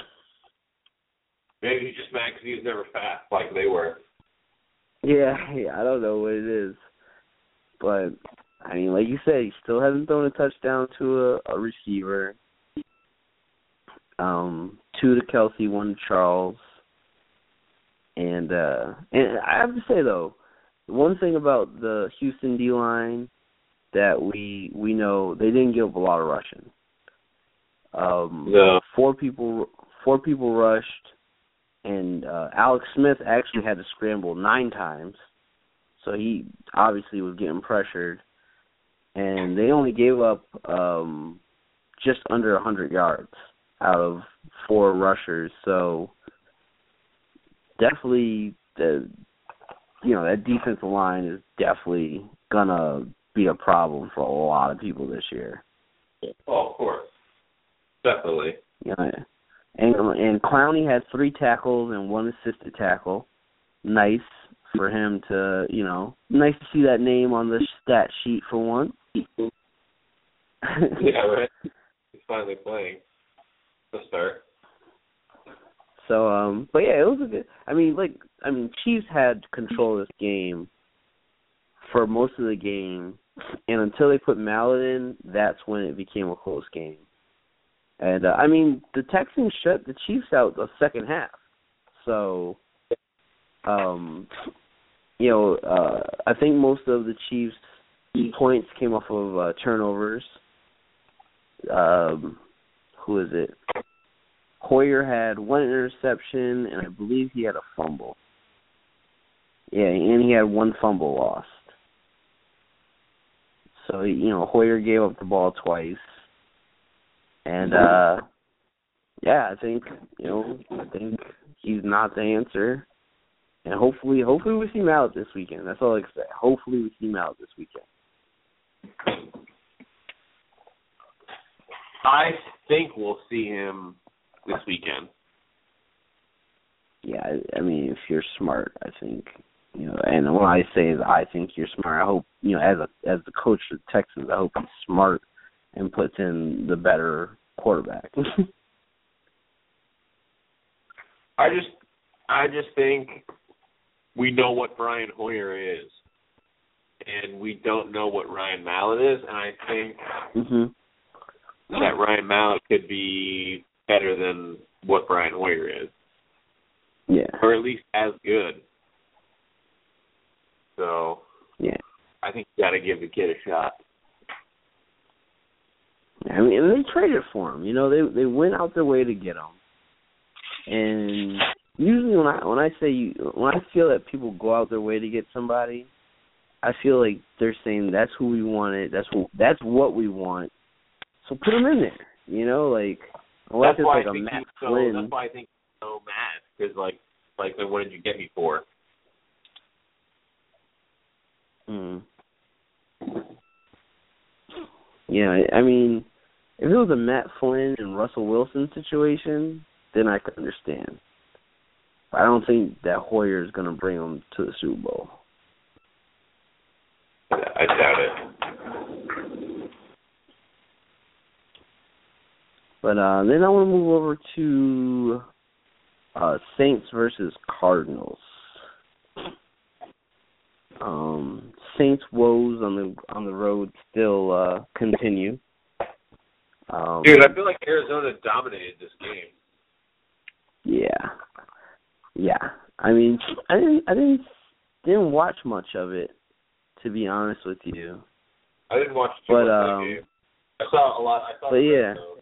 Maybe he's just mad because he was never fast like they were. Yeah, yeah, I don't know what it is. But, I mean, like you said, he still hasn't thrown a touchdown to a, a receiver. Um, two to Kelsey, one to Charles. And uh, and I have to say, though, one thing about the Houston D-line that we we know, they didn't give up a lot of rushing. Um, no. Four people, four people rushed, and uh, Alex Smith actually had to scramble nine times, so he obviously was getting pressured. And they only gave up um, just under one hundred yards out of four rushers, so definitely the you know that defensive line is definitely gonna be a problem for a lot of people this year. Oh, of course, definitely. Yeah, and and Clowney had three tackles and one assisted tackle. Nice for him to you know nice to see that name on the stat sheet for once. Yeah, right. He's finally playing. To start. So, um, but yeah, it was a good. I mean, like, I mean, Chiefs had control of this game for most of the game, and until they put Mallett in, that's when it became a close game. And uh, I mean, the Texans shut the Chiefs out the second half. So, um, you know, uh, I think most of the Chiefs' points came off of uh, turnovers. Um, who is it? Hoyer had one interception, and I believe he had a fumble. Yeah, and he had one fumble lost. So, you know, Hoyer gave up the ball twice. And, uh, yeah, I think, you know, I think he's not the answer. And hopefully, hopefully we see him out this weekend. That's all I can say. Hopefully we see him out this weekend. I think we'll see him this weekend. Yeah, I, I mean, if you're smart, I think, you know, and when I say is I think you're smart, I hope, you know, as a as the coach of the Texans, I hope he's smart and puts in the better quarterback. I just, I just think we know what Brian Hoyer is, and we don't know what Ryan Mallett is, and I think mm-hmm. that Ryan Mallett could be better than what Brian Hoyer is. Yeah. Or at least as good. So, yeah, I think you got to give the kid a shot. I mean, and they traded for him. You know, they they went out their way to get him. And usually when I when I say you, when I feel that people go out their way to get somebody, I feel like they're saying that's who we wanted. That's what that's what we want. So put him in there. You know, like unless that's why it's like I a think Matt he's so, Flynn. That's why I think he's so mad because like like then what did you get me for? Mm. Yeah, I mean, if it was a Matt Flynn and Russell Wilson situation, then I could understand. But I don't think that Hoyer is going to bring them to the Super Bowl. I doubt it. But uh, then I want to move over to uh, Saints versus Cardinals. Um, Saints woes on the on the road still uh, continue. Um, Dude, I feel like Arizona dominated this game. Yeah, yeah. I mean, I didn't, I didn't, didn't watch much of it, to be honest with you. I didn't watch too but, much of um, the game. I saw a lot. I saw. But yeah. Though.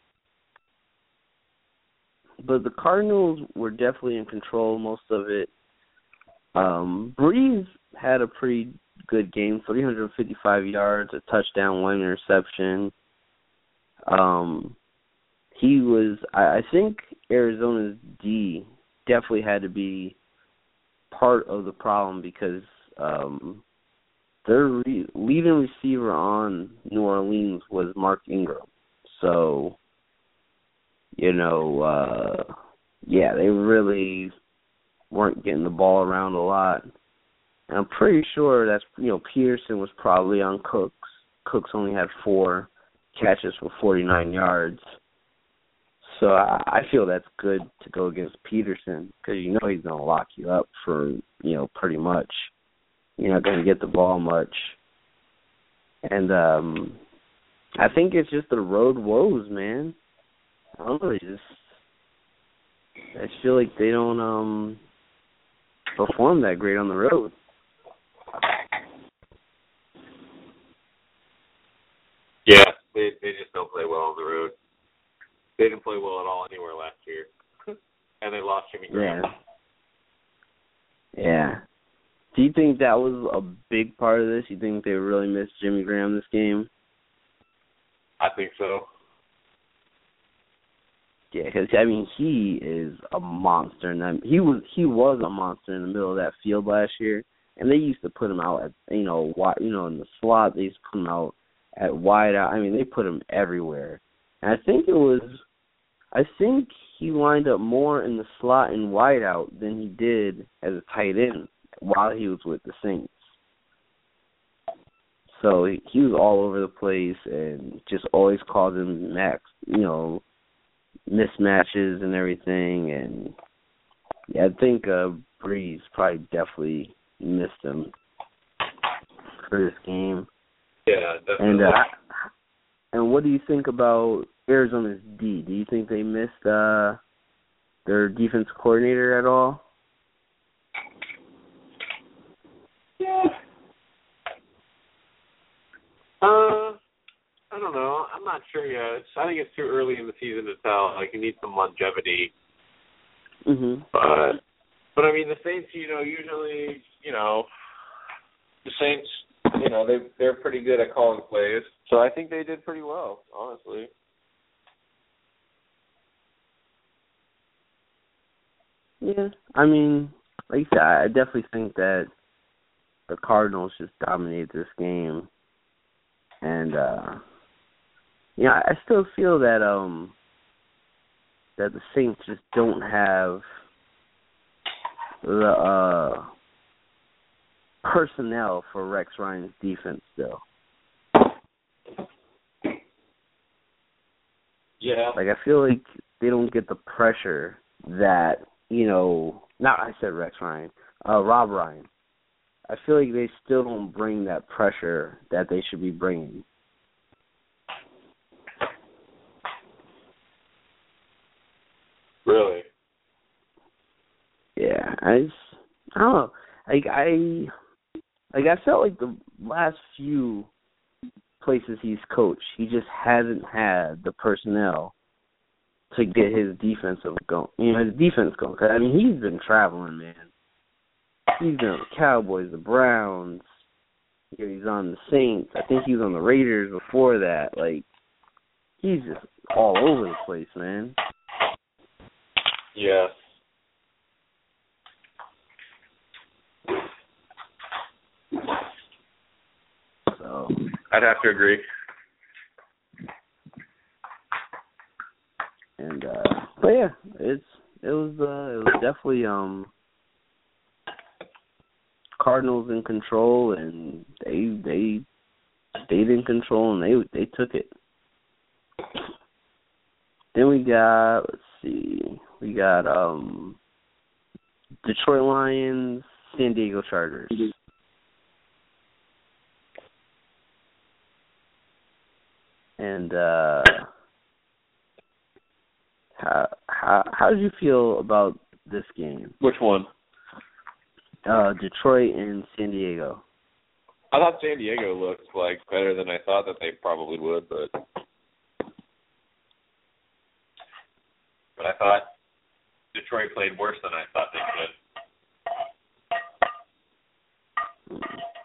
But the Cardinals were definitely in control most of it. Um, Breeze had a pretty good game, three hundred fifty-five yards, a touchdown, one interception. Um, he was, I, I think Arizona's D definitely had to be part of the problem because um, their re- leading receiver on New Orleans was Mark Ingram. So, you know, uh, yeah, they really weren't getting the ball around a lot. And I'm pretty sure that's, you know, Peterson was probably on Cooks. Cooks only had four catches for forty-nine yards. So I, I feel that's good to go against Peterson because you know he's going to lock you up for, you know, pretty much. You're not going to get the ball much. And um, I think it's just the road woes, man. I don't know, they just, I feel like they don't um, perform that great on the road. Yeah, they they just don't play well on the road. They didn't play well at all anywhere last year, and they lost Jimmy Graham. Yeah. Yeah. Do you think that was a big part of this? You think they really missed Jimmy Graham this game? I think so. Yeah, because I mean he is a monster, and I mean, he was he was a monster in the middle of that field last year, and they used to put him out at you know wide, you know in the slot. They used to put him out at wide out. I mean they put him everywhere, and I think it was, I think he lined up more in the slot and wide out than he did as a tight end while he was with the Saints. So he, he was all over the place and just always causing max, you know. mismatches and everything, and yeah, I think uh, Breeze probably definitely missed him for this game. Yeah, definitely. And uh, and what do you think about Arizona's D? Do you think they missed uh, their defense coordinator at all? Yeah. Uh. I don't know. I'm not sure yet. It's, I think it's too early in the season to tell. Like, you need some longevity. Mhm. But, but I mean, the Saints, you know, usually, you know, the Saints, you know, they they're pretty good at calling plays. So I think they did pretty well, honestly. Yeah. I mean, like you said, I definitely think that the Cardinals just dominated this game, and. uh Yeah, I still feel that um that the Saints just don't have the uh, personnel for Rex Ryan's defense still. Yeah. Like I feel like they don't get the pressure that, you know, not I said Rex Ryan, uh, Rob Ryan. I feel like they still don't bring that pressure that they should be bringing. Really? Yeah, I just, I don't know. Like I, like I felt like the last few places he's coached, he just hasn't had the personnel to get his defensive going. You know, his defense going. Cause, I mean, he's been traveling, man. He's been on the Cowboys, the Browns. You know, he's on the Saints. I think he was on the Raiders before that. Like, he's just all over the place, man. Yeah. So I'd have to agree. definitely um Cardinals in control, and they they stayed in control, and they they took it. Then we got let's see, we got um Detroit Lions, San Diego Chargers. And uh, how how how did you feel about this game? Which one? Uh, Detroit and San Diego. I thought San Diego looked like better than I thought that they probably would, but but I thought Detroit played worse than I thought they could.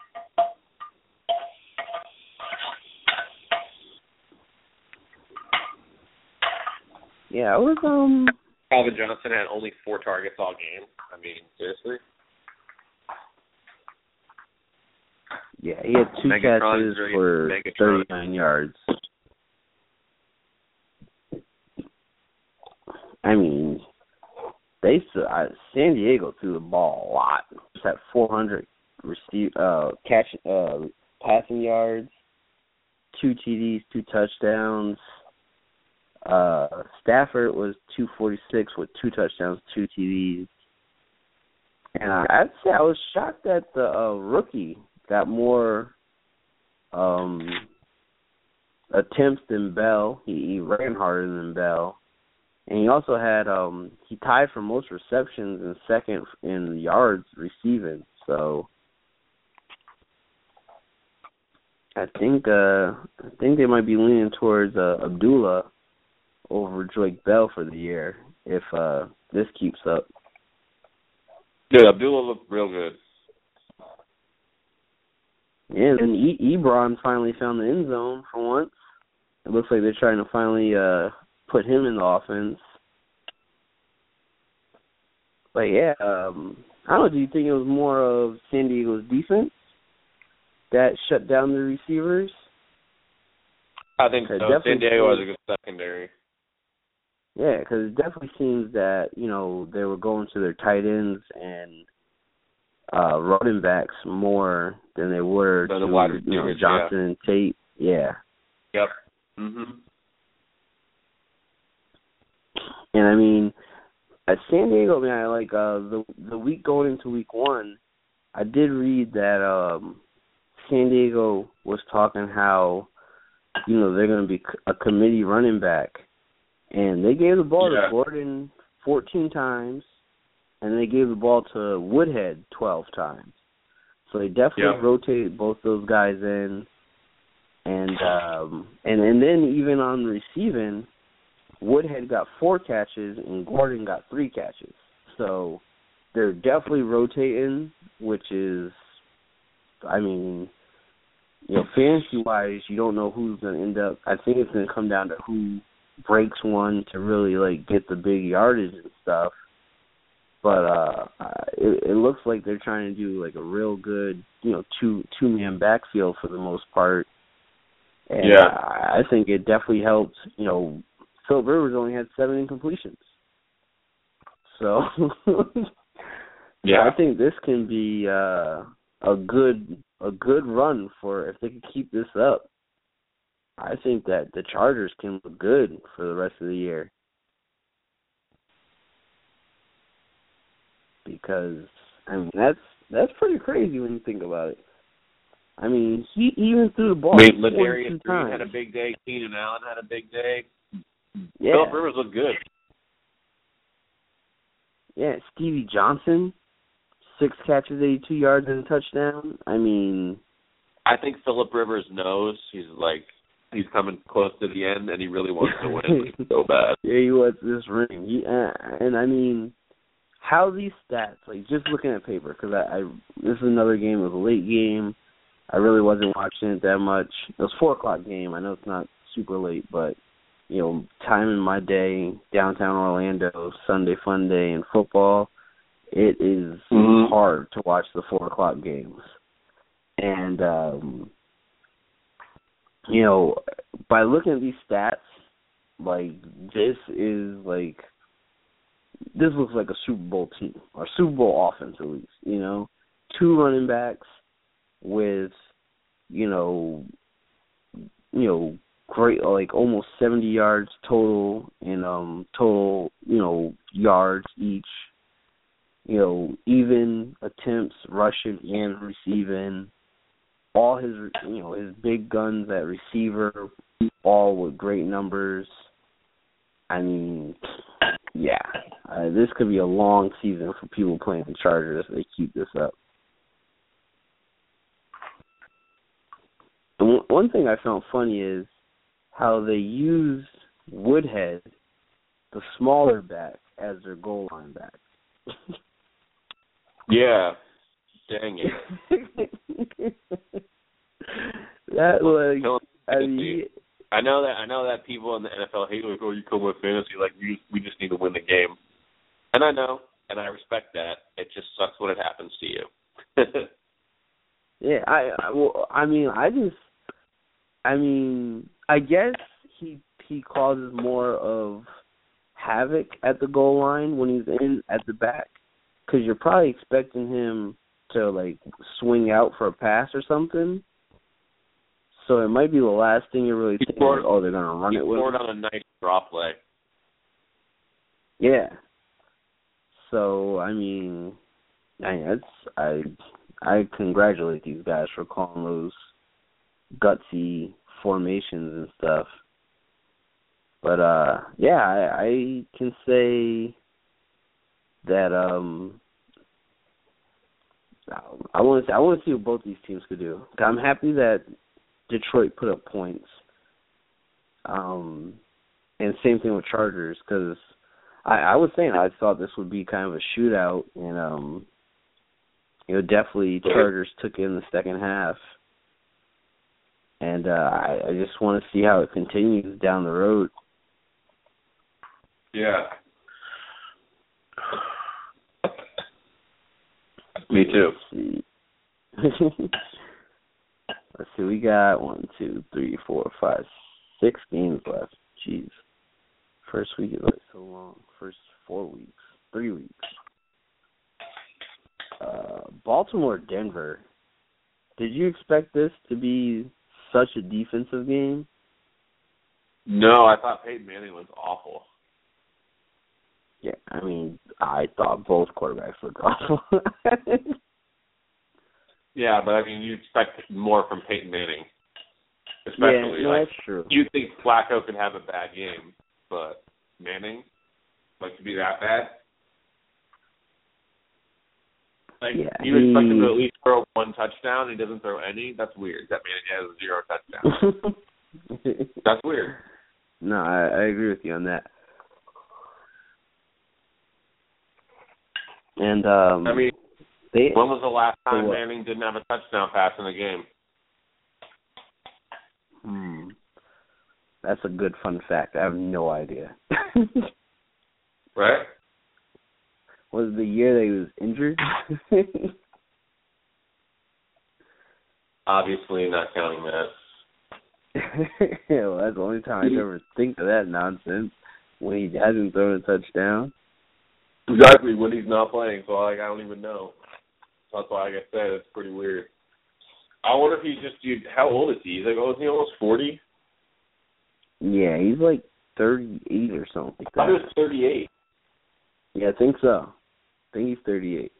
Yeah, it was um. Calvin Johnson had only four targets all game. I mean, seriously. Yeah, he had two Megatron catches really for Megatron. thirty-nine yards. I mean, they uh, San Diego threw the ball a lot. It's at four hundred receive uh catch uh passing yards, two T Ds, two touchdowns. Uh, Stafford was two forty-six with two touchdowns, two T Ds. And I, I'd say I was shocked that the uh, rookie got more um, attempts than Bell. He, he ran harder than Bell. And he also had, um, he tied for most receptions and second in yards receiving. So I think uh, I think they might be leaning towards uh, Abdullah over Drake Bell for the year if uh, this keeps up. Yeah, Abdullah looked real good. Yeah, and e- Ebron finally found the end zone for once. It looks like they're trying to finally uh, put him in the offense. But yeah, um, I don't know, do you think it was more of San Diego's defense that shut down the receivers? I think so. San Diego has a good secondary. Yeah, because it definitely seems that, you know, they were going to their tight ends and uh, running backs more than they were than to the wide you know, receivers, Johnson yeah. and Tate. Yeah. Yep. Mhm. And I mean, at San Diego, man, I like uh, the the week going into week one, I did read that um, San Diego was talking how, you know, they're going to be a committee running back. And they gave the ball yeah. to Gordon fourteen times, and they gave the ball to Woodhead twelve times. So they definitely yeah. rotated both those guys in. And um, and and then even on receiving, Woodhead got four catches and Gordon got three catches. So they're definitely rotating, which is, I mean, you know, fantasy-wise, you don't know who's going to end up. I think it's going to come down to who breaks one to really like get the big yardage and stuff, but uh, it, it looks like they're trying to do like a real good, you know, two two man backfield for the most part. And yeah, I think it definitely helped. You know, Philip Rivers only had seven incompletions, so yeah, I think this can be uh, a good a good run for if they can keep this up. I think that the Chargers can look good for the rest of the year because I mean that's that's pretty crazy when you think about it. I mean, he even threw the ball I mean, forty-two Ladarius Green times. had a big day. Keenan Allen had a big day. Yeah. Philip Rivers looked good. Yeah, Stevie Johnson, six catches, eighty-two yards, and a touchdown. I mean, I think Philip Rivers knows he's like. He's coming close to the end, and he really wants to win like, so bad. Yeah, he wants this ring. He, uh, and, I mean, how these stats, like, just looking at paper, because I, I, this is another game. It was a late game. I really wasn't watching it that much. It was a four o'clock game. I know it's not super late, but, you know, time in my day, downtown Orlando, Sunday fun day, and football, it is mm-hmm. hard to watch the four o'clock games. And, um... you know, by looking at these stats, like, this is, like, this looks like a Super Bowl team, or Super Bowl offense at least, you know. Two running backs with, you know, you know, great, like almost seventy yards total in um total, you know, yards each. You know, even attempts rushing and receiving. All his, you know, his big guns at receiver, all with great numbers. I mean, yeah, uh, this could be a long season for people playing the Chargers if they keep this up. And one thing I found funny is how they used Woodhead, the smaller back, as their goal line back. Yeah. Dang it. That was, I mean, I know that I know that people in the N F L hate like, oh, you come with fantasy, like you, we just need to win the game. And I know, and I respect that. It just sucks when it happens to you. Yeah, I, I well, I mean, I just, I mean, I guess he he causes more of havoc at the goal line when he's in at the back, because you're probably expecting him to like swing out for a pass or something. So it might be the last thing you're really thinking. Like, oh, they're gonna run he it with him. He scored on a nice drop play. Yeah. So I mean, I that's I I congratulate these guys for calling those gutsy formations and stuff. But uh, yeah, I, I can say that um, I want to I want to see what both these teams could do. I'm happy that Detroit put up points. Um, and same thing with Chargers, because I, I was saying I thought this would be kind of a shootout, and um, you know, definitely Chargers took in the second half, and uh, I, I just want to see how it continues down the road. Yeah. Me too. Let's see. Let's see, we got one, two, three, four, five, six games left. Jeez. First week is like so long. First four weeks. Three weeks. Uh, Baltimore, Denver. Did you expect this to be such a defensive game? No, I thought Peyton Manning was awful. Yeah, I mean, I thought both quarterbacks looked awful. Yeah, but I mean, you expect more from Peyton Manning, especially. Yeah, no, like, that's true. You think Flacco could have a bad game, but Manning, like, to be that bad? Like, yeah, you he... expect him to at least throw one touchdown, and he doesn't throw any? That's weird. That Manning has zero touchdowns. That's weird. No, I, I agree with you on that. And um, I mean, they, when was the last time what? Manning didn't have a touchdown pass in a game? Hmm. That's a good fun fact. I have no idea. Right? Was it the year that he was injured? Obviously not counting that. Yeah, well, that's the only time I ever think of that nonsense, when he hasn't thrown a touchdown. Exactly, when he's not playing, so like, I don't even know. That's why, like I said, it's pretty weird. I wonder if he's just, dude, how old is he? He's like, oh, is he almost forty? Yeah, he's like thirty-eight or something like that. I thought he was thirty-eight. Yeah, I think so. I think he's thirty-eight.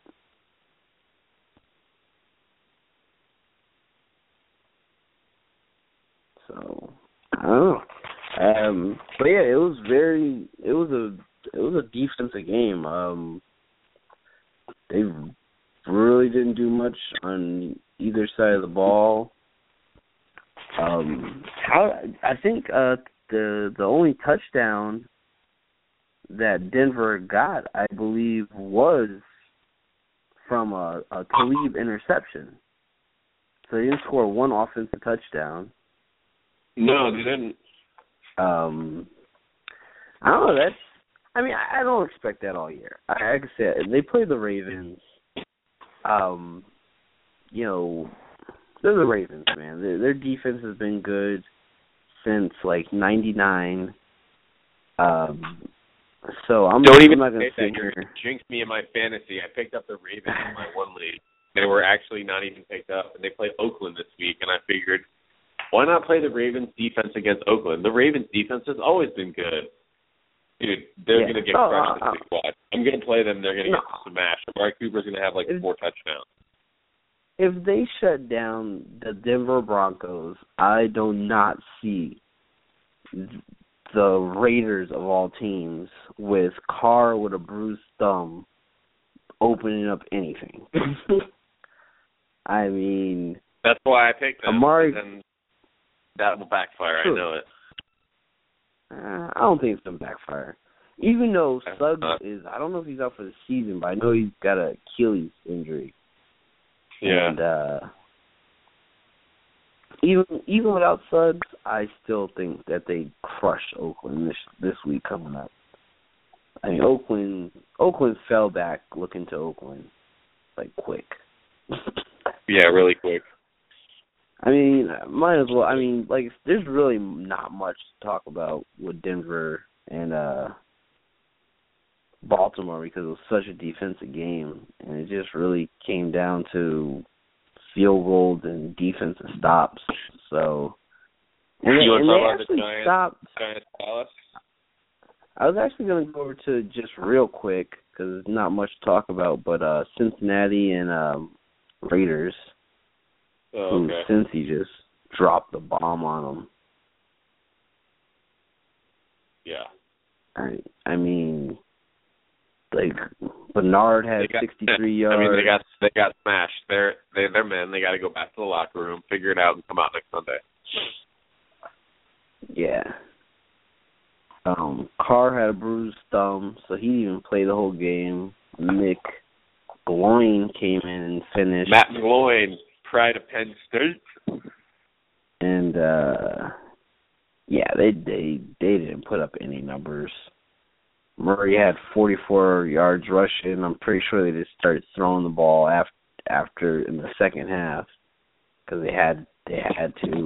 So, I don't know. Um, but yeah, it was very, it was a, it was a defensive game. Um, they really didn't do much on either side of the ball. Um, how I think uh, the the only touchdown that Denver got, I believe, was from a, a Talib interception. So they didn't score one offensive touchdown. No, they didn't. Um, I don't know. That's. I mean, I, I don't expect that all year. I, like I said, they play the Ravens. Um, you know, they're the Ravens, man. Their, their defense has been good since like ninety-nine. Um, So I'm Don't I'm even not gonna say that. sit You're here. gonna jinx me in my fantasy. I picked up the Ravens in my one league. They were actually not even picked up, and they play Oakland this week. And I figured, why not play the Ravens defense against Oakland? The Ravens defense has always been good. Dude, they're Yeah. gonna get Oh, crushed uh, this week. Watch. I'm gonna play them. They're gonna no. get smashed. Amari Cooper's gonna have like If, four touchdowns. if they shut down the Denver Broncos, I do not see the Raiders of all teams with Carr with a bruised thumb opening up anything. I mean, that's why I picked them. Amari, and that will backfire. true. I know it. Uh, I don't think it's gonna backfire. Even though Suggs uh, is, I don't know if he's out for the season, but I know he's got a Achilles injury. Yeah. And uh, even even without Suggs, I still think that they crush Oakland this this week coming up. I mean, Oakland Oakland fell back looking to Oakland like quick. Yeah, really quick. I mean, might as well. I mean, like, there's really not much to talk about with Denver and uh, Baltimore because it was such a defensive game, and it just really came down to field goals and defensive stops. So, and you they, want and to they talk about actually the Giants? stopped. Giants Dallas? I was actually going to go over to just real quick because there's not much to talk about, but uh, Cincinnati and um, Raiders. Oh, okay. Who, since he just dropped the bomb on them. Yeah. I I mean, like Bernard had got, sixty-three yards. I mean, they got they got smashed. They're they they're men. They got to go back to the locker room, figure it out, and come out next Sunday. Yeah. Um, Carr had a bruised thumb, so he didn't even play the whole game. Nick Gloin came in and finished. Matt Gloin, pride of Penn State. And uh, yeah, they they they didn't put up any numbers. Murray had forty-four yards rushing. I'm pretty sure they just started throwing the ball after after in the second half because they had they had to.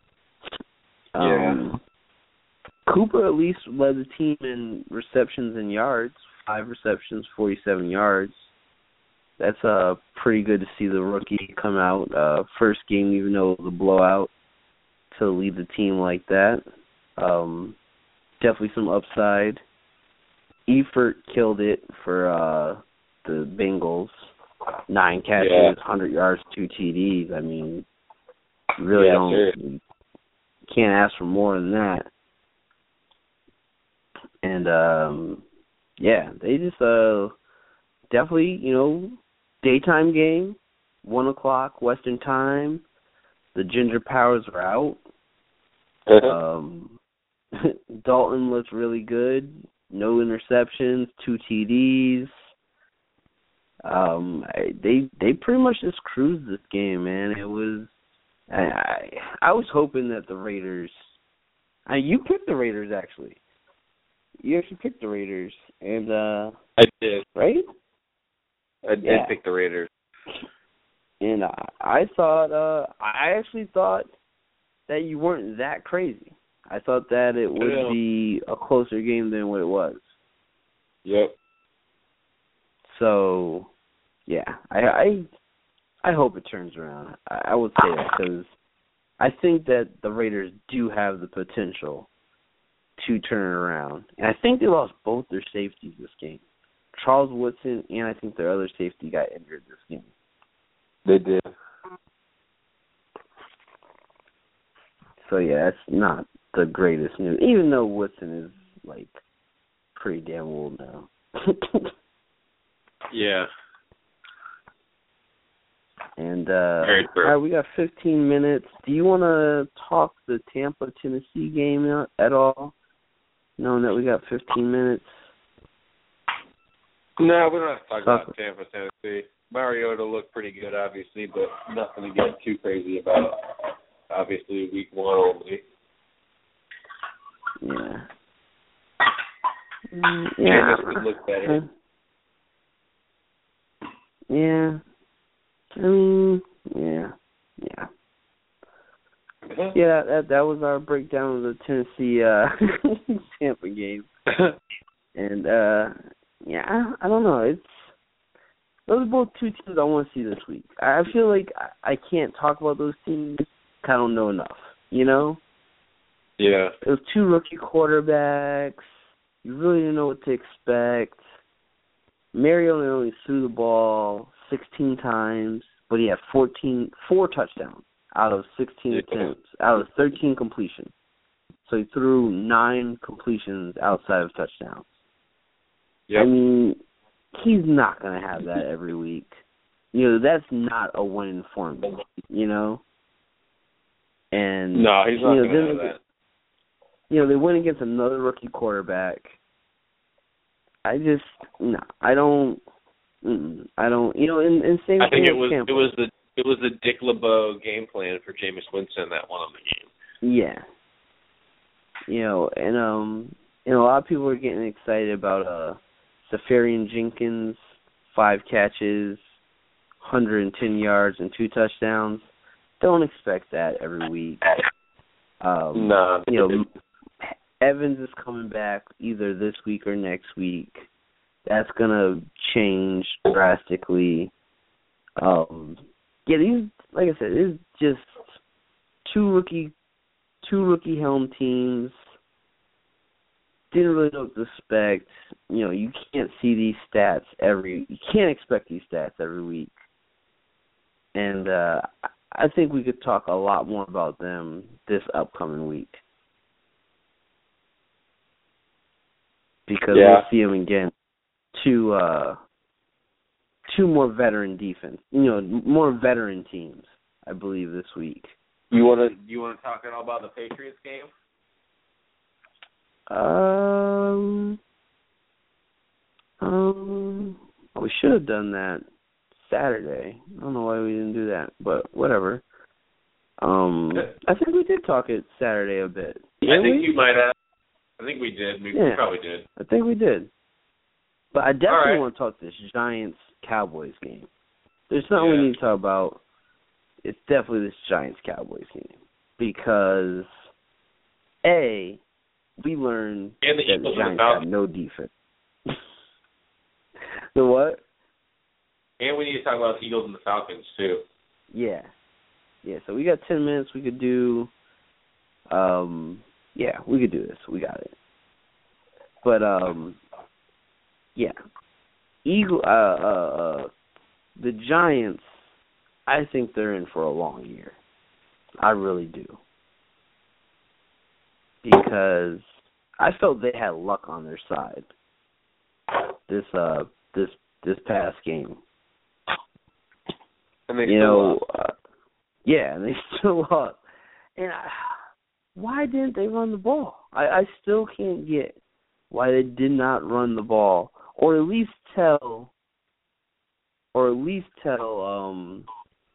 Um, yeah. Cooper at least led the team in receptions and yards. Five receptions, forty-seven yards. That's uh pretty good to see the rookie come out uh, first game, even though it was a blowout, to lead the team like that. Um, definitely some upside. Eifert killed it for uh, the Bengals. Nine catches, yeah. one hundred yards, two T Ds. I mean, you really yeah, don't sure. you can't ask for more than that. And um, yeah, they just uh definitely, you know, daytime game, one o'clock Western time. The Ginger Powers are out. um, Dalton looks really good. No interceptions, two T Ds. Um, I, they they pretty much just cruised this game, man. It was I I, I was hoping that the Raiders. I you picked the Raiders actually. You actually picked the Raiders, and uh, I did. Right? I did yeah. pick the Raiders. And I, I thought, uh, I actually thought that you weren't that crazy. I thought that it would Yeah. be a closer game than what it was. Yep. So, yeah, I I, I hope it turns around. I, I would say that because I think that the Raiders do have the potential to turn it around. And I think they lost both their safeties this game. Charles Woodson and I think their other safety got injured this game. They did. So, yeah, that's not the greatest news, even though Woodson is, like, pretty damn old now. Yeah. And, uh, Very true. all right, we got fifteen minutes. Do you want to talk the Tampa-Tennessee game at all, knowing that we got fifteen minutes? No, we don't have to talk Talk. about Tampa, Tennessee. Mariota looked pretty good, obviously, but nothing to get too crazy about. Obviously, week one only. Yeah. Mm, yeah. Jameis could look better. Yeah. I mean, yeah. Yeah. Yeah, that that was our breakdown of the Tennessee uh, Tampa game. And uh, yeah, I, I don't know. It's those are both two teams I want to see this week. I feel like I, I can't talk about those teams because I don't know enough. You know? Yeah. Those two rookie quarterbacks. You really didn't know what to expect. Mariota only threw the ball sixteen times, but he had fourteen, four touchdowns out of sixteen Yeah. attempts, out of thirteen completions. So he threw nine completions outside of touchdowns. Yep. I mean, he's not going to have that every week. You know, that's not a winning formula, you know? And No, he's not you know, going to have then, that. You know, they went against another rookie quarterback. I just, no, I don't, mm, I don't, you know, and, and same I think thing it with was Tampa. it was the it was the Dick LeBeau game plan for Jameis Winston that won him the game. Yeah. You know, and um, and a lot of people are getting excited about uh, Safarian Jenkins, five catches, one hundred ten yards and two touchdowns. Don't expect that every week. Um, no. You know, Evans is coming back either this week or next week. That's gonna change drastically. Um, yeah, these, like I said, it's just two rookie, two rookie helm teams. Didn't really know what to expect. You know, you can't see these stats every. You can't expect these stats every week. And uh, I think we could talk a lot more about them this upcoming week. Because yeah. we'll see them again. Two, uh, two more veteran defense, you know, more veteran teams, I believe, this week. You want to you want to talk at all about the Patriots game? Um, um, we should have done that Saturday. I don't know why we didn't do that, but whatever. Um, I think we did talk it Saturday a bit. I think we? you might have. I think we did. We yeah, probably did. I think we did. But I definitely right. want to talk this Giants-Cowboys game. There's something yeah. we need to talk about. It's definitely this Giants-Cowboys game. Because, A, we learned and the that Eagles the and the Giants have Falcons. no defense. The what? And we need to talk about the Eagles and the Falcons, too. Yeah. Yeah, so we got ten minutes. We could do, um, yeah, we could do this. We got it. But, um, yeah. Eagle, uh, uh, uh, the Giants, I think they're in for a long year. I really do. Because I felt they had luck on their side this uh this this past game. And they you still know, lost. uh, yeah, and they still lost. And I, why didn't they run the ball? I, I still can't get why they did not run the ball, or at least tell, or at least tell um,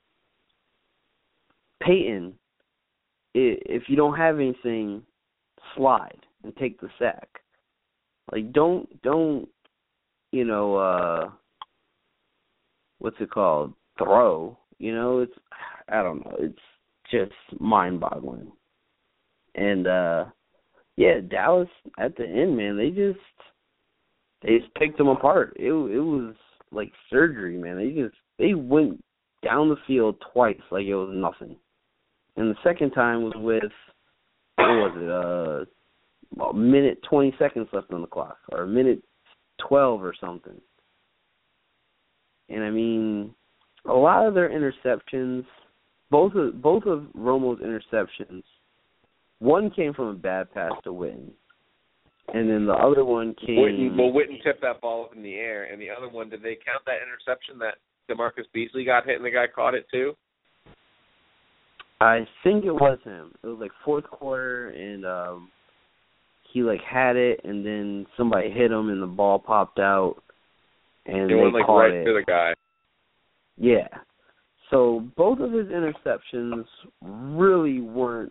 Peyton, if you don't have anything, slide and take the sack. Like don't don't you know uh, what's it called? Throw. You know, it's I don't know. It's just mind-boggling. And uh, yeah, Dallas at the end, man, they just they just picked them apart. It it was like surgery, man. They just they went down the field twice like it was nothing. And the second time was with what was it? Uh, a minute twenty seconds left on the clock, or a minute twelve or something. And I mean, a lot of their interceptions, both of both of Romo's interceptions, one came from a bad pass to Witten, and then the other one came. Witten, well, Witten tipped that ball up in the air, and the other one, did they count that interception that DeMarcus Beasley got hit and the guy caught it too? I think it was him. It was like fourth quarter, and um, he like had it, and then somebody hit him, and the ball popped out, and It they went like caught right it. to the guy. Yeah. So both of his interceptions really weren't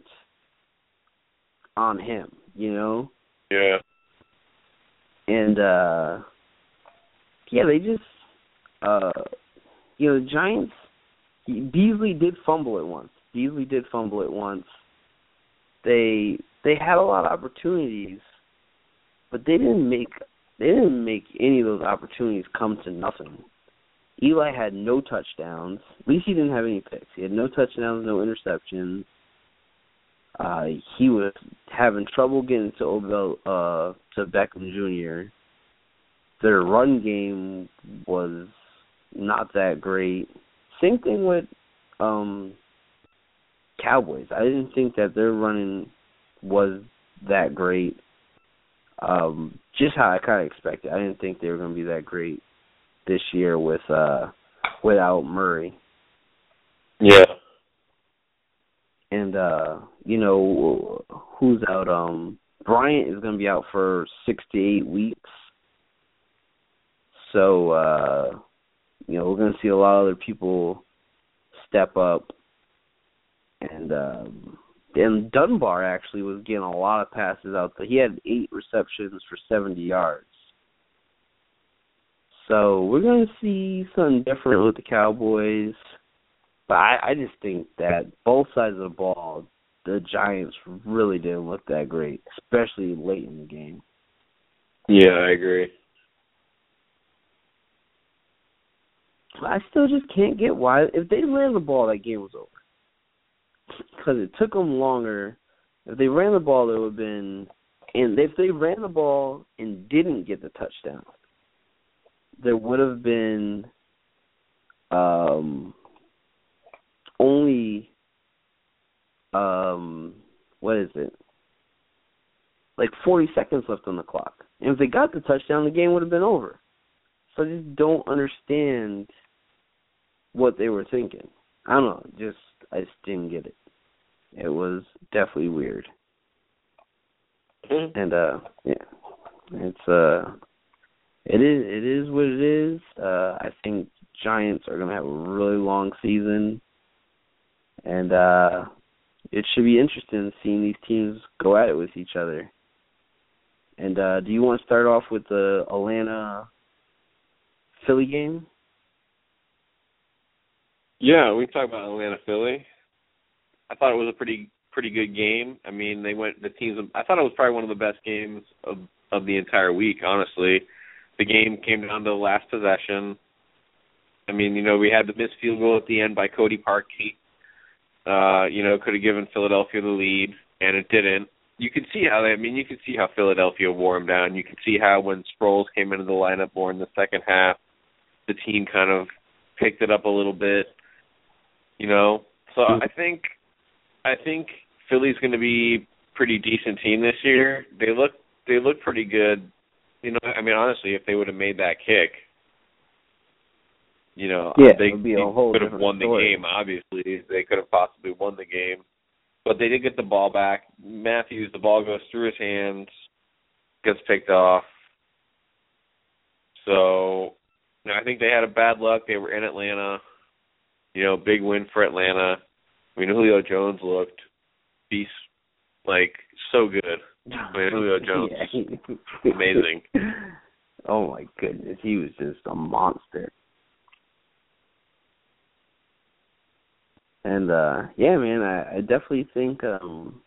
on him, you know? Yeah. And, uh, yeah, they just, uh, you know, the Giants, Beasley did fumble it once. Beasley did fumble it once. They they had a lot of opportunities, but they didn't make they didn't make any of those opportunities come to nothing. Eli had no touchdowns. At least he didn't have any picks. He had no touchdowns, no interceptions. Uh, he was having trouble getting to Odell, uh, to Beckham Junior Their run game was not that great. Same thing with um, Cowboys. I didn't think that their running was that great. Um, just how I kind of expected. I didn't think they were going to be that great this year with uh, without Murray. Yeah. And, uh, you know, who's out? Um, Bryant is going to be out for six to eight weeks. So, uh, you know, we're going to see a lot of other people step up. And um, and Dunbar actually was getting a lot of passes out there. He had eight receptions for seventy yards. So we're going to see something different with the Cowboys. But I, I just think that both sides of the ball, the Giants really didn't look that great, especially late in the game. Yeah, I agree. I still just can't get why. If they ran the ball, that game was over. Because it took them longer. If they ran the ball, it would have been... And if they ran the ball and didn't get the touchdown, there would have been um, only... Um, what is it? Like forty seconds left on the clock. And if they got the touchdown, the game would have been over. So I just don't understand what they were thinking. I don't know. Just I just didn't get it. It was definitely weird. Mm-hmm. And uh, yeah, it's uh, it is it is what it is. Uh, I think Giants are gonna have a really long season, and uh, it should be interesting seeing these teams go at it with each other. And uh, do you want to start off with the Atlanta Philly game? Yeah, we can talk about Atlanta Philly. I thought it was a pretty pretty good game. I mean, they went the teams. I thought it was probably one of the best games of of the entire week. Honestly, the game came down to the last possession. I mean, you know, we had the missed field goal at the end by Cody Parkey. Uh, you know, could have given Philadelphia the lead, and it didn't. You could see how they, I mean, you could see how Philadelphia wore them down. You could see how when Sproles came into the lineup more in the second half, the team kind of picked it up a little bit. You know, so I think I think Philly's going to be a pretty decent team this year. They look they look pretty good. You know, I mean, honestly, if they would have made that kick, you know, yeah, they, it would be a whole could have won story. the game. Obviously, they could have possibly won the game, but they did get the ball back. Matthews, the ball goes through his hands, gets picked off. So, you know, I think they had a bad luck. They were in Atlanta. You know, big win for Atlanta. I mean, Julio Jones looked beast, like, so good. I mean, Julio Jones, yeah. amazing. Oh, my goodness. He was just a monster. And, uh, yeah, man, I, I definitely think, um,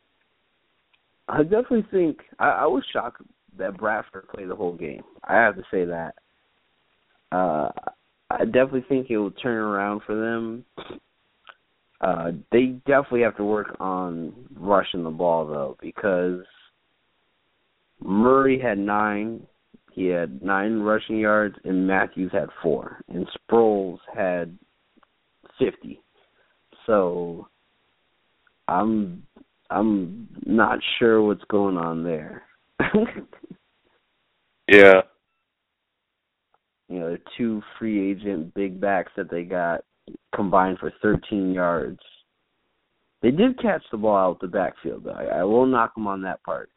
I definitely think, I, I was shocked that Bradford played the whole game. I have to say that. Uh, I definitely think it will turn around for them. Uh, they definitely have to work on rushing the ball, though, because Murray had nine. He had nine rushing yards, and Matthews had four. And Sproles had fifty. So I'm I'm not sure what's going on there. Yeah. You know, the two free agent big backs that they got combined for thirteen yards. They did catch the ball out the backfield, though. I, I will knock them on that part.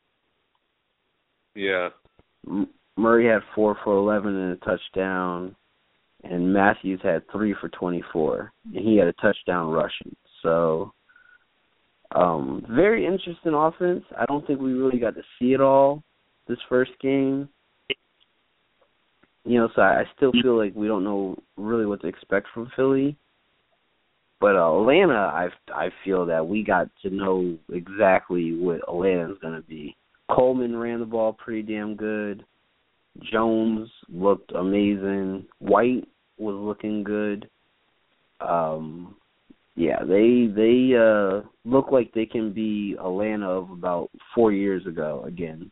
Yeah. M- Murray had four for eleven and a touchdown, and Matthews had three for twenty-four, and he had a touchdown rushing. So, um, very interesting offense. I don't think we really got to see it all this first game. You know, so I still feel like we don't know really what to expect from Philly. But uh, Atlanta, I, I feel that we got to know exactly what Atlanta's going to be. Coleman ran the ball pretty damn good. Jones looked amazing. White was looking good. Um, yeah, they they uh, look like they can be Atlanta of about four years ago again.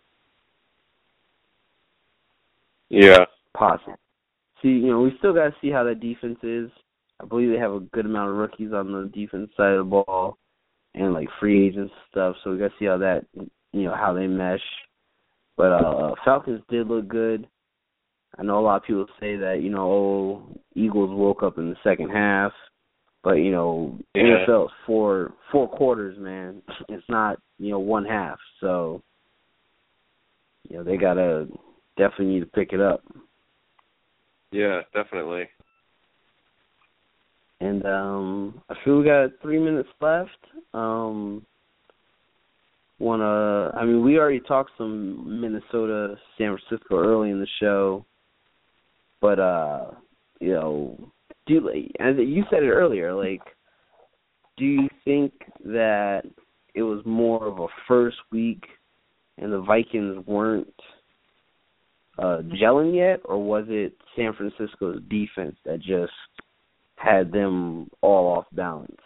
Yeah. Possible. See, you know, we still got to see how that defense is. I believe they have a good amount of rookies on the defense side of the ball and, like, free agents and stuff, so we got to see how that, you know, how they mesh. But uh, Falcons did look good. I know a lot of people say that, you know, oh, Eagles woke up in the second half. But, you know, yeah. N F L is four, four quarters, man. It's not, you know, one half. So, you know, they got to definitely need to pick it up. Yeah, definitely. And um, I feel we got three minutes left. Um, wanna? I mean, we already talked some Minnesota, San Francisco early in the show, but uh, you know, do and you said it earlier. Like, do you think that it was more of a first week and the Vikings weren't uh, gelling yet, or was it San Francisco's defense that just had them all off balance?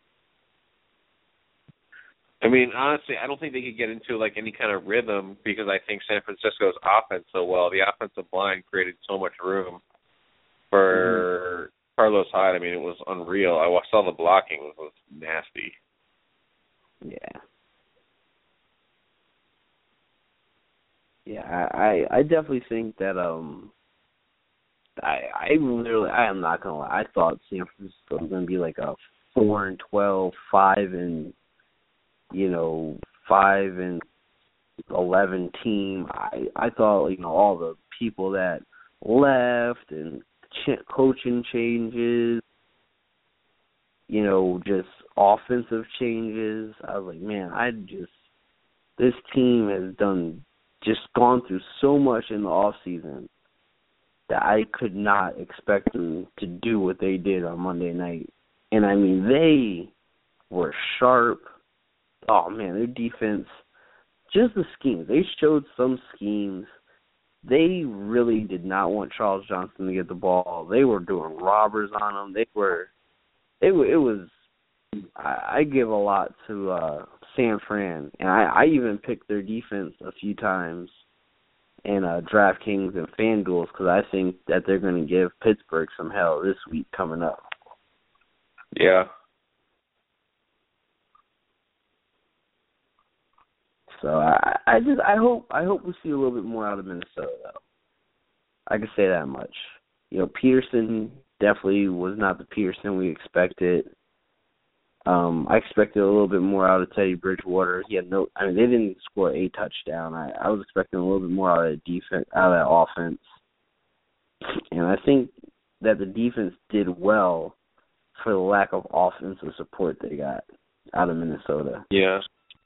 I mean, honestly, I don't think they could get into, like, any kind of rhythm because I think San Francisco's offense so well. The offensive line created so much room for mm-hmm. Carlos Hyde. I mean, it was unreal. I saw the blocking. It was nasty. Yeah. Yeah, I, I, I definitely think that um I I literally I am not gonna lie, I thought San Francisco was gonna be like a four and twelve, five and you know, five and eleven team. I, I thought, you know, all the people that left and ch- coaching changes, you know, just offensive changes. I was like, man, I just this team has done just gone through so much in the off season that I could not expect them to do what they did on Monday night. And I mean, they were sharp. Oh man, their defense, just the schemes. They showed some schemes. They really did not want Charles Johnson to get the ball. They were doing robbers on him. They were, it, it was. I, I give a lot to uh, San Fran, and I, I even picked their defense a few times in uh, DraftKings and FanDuels because I think that they're going to give Pittsburgh some hell this week coming up. Yeah. So I, I just I hope I hope we see a little bit more out of Minnesota though. I can say that much. You know, Peterson definitely was not the Peterson we expected. Um, I expected a little bit more out of Teddy Bridgewater. He had no. I mean, they didn't score a touchdown. I, I was expecting a little bit more out of that defense, out of that offense. And I think that the defense did well for the lack of offensive support they got out of Minnesota. Yeah.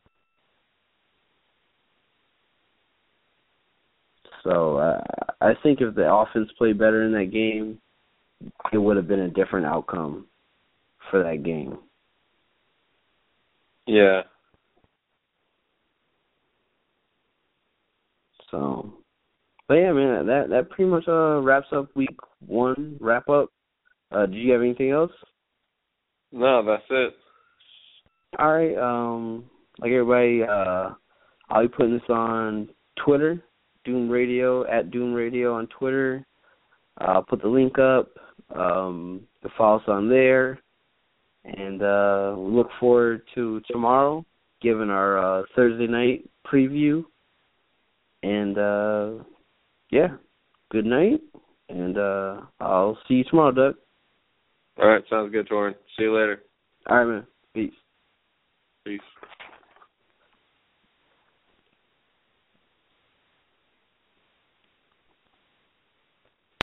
So uh, I think if the offense played better in that game, it would have been a different outcome for that game. Yeah. So, but yeah, man, that that pretty much uh, wraps up week one wrap up. Uh, do you have anything else? No, that's it. All right. Um, like everybody, uh, I'll be putting this on Twitter. Doom Radio, at Doom Radio on Twitter. Uh, I'll put the link up. Um, you can follow us on there. And uh, we look forward to tomorrow, giving our uh, Thursday night preview. And, uh, yeah, good night. And uh, I'll see you tomorrow, Doug. All right, sounds good, Torrin. See you later. All right, man. Peace. Peace.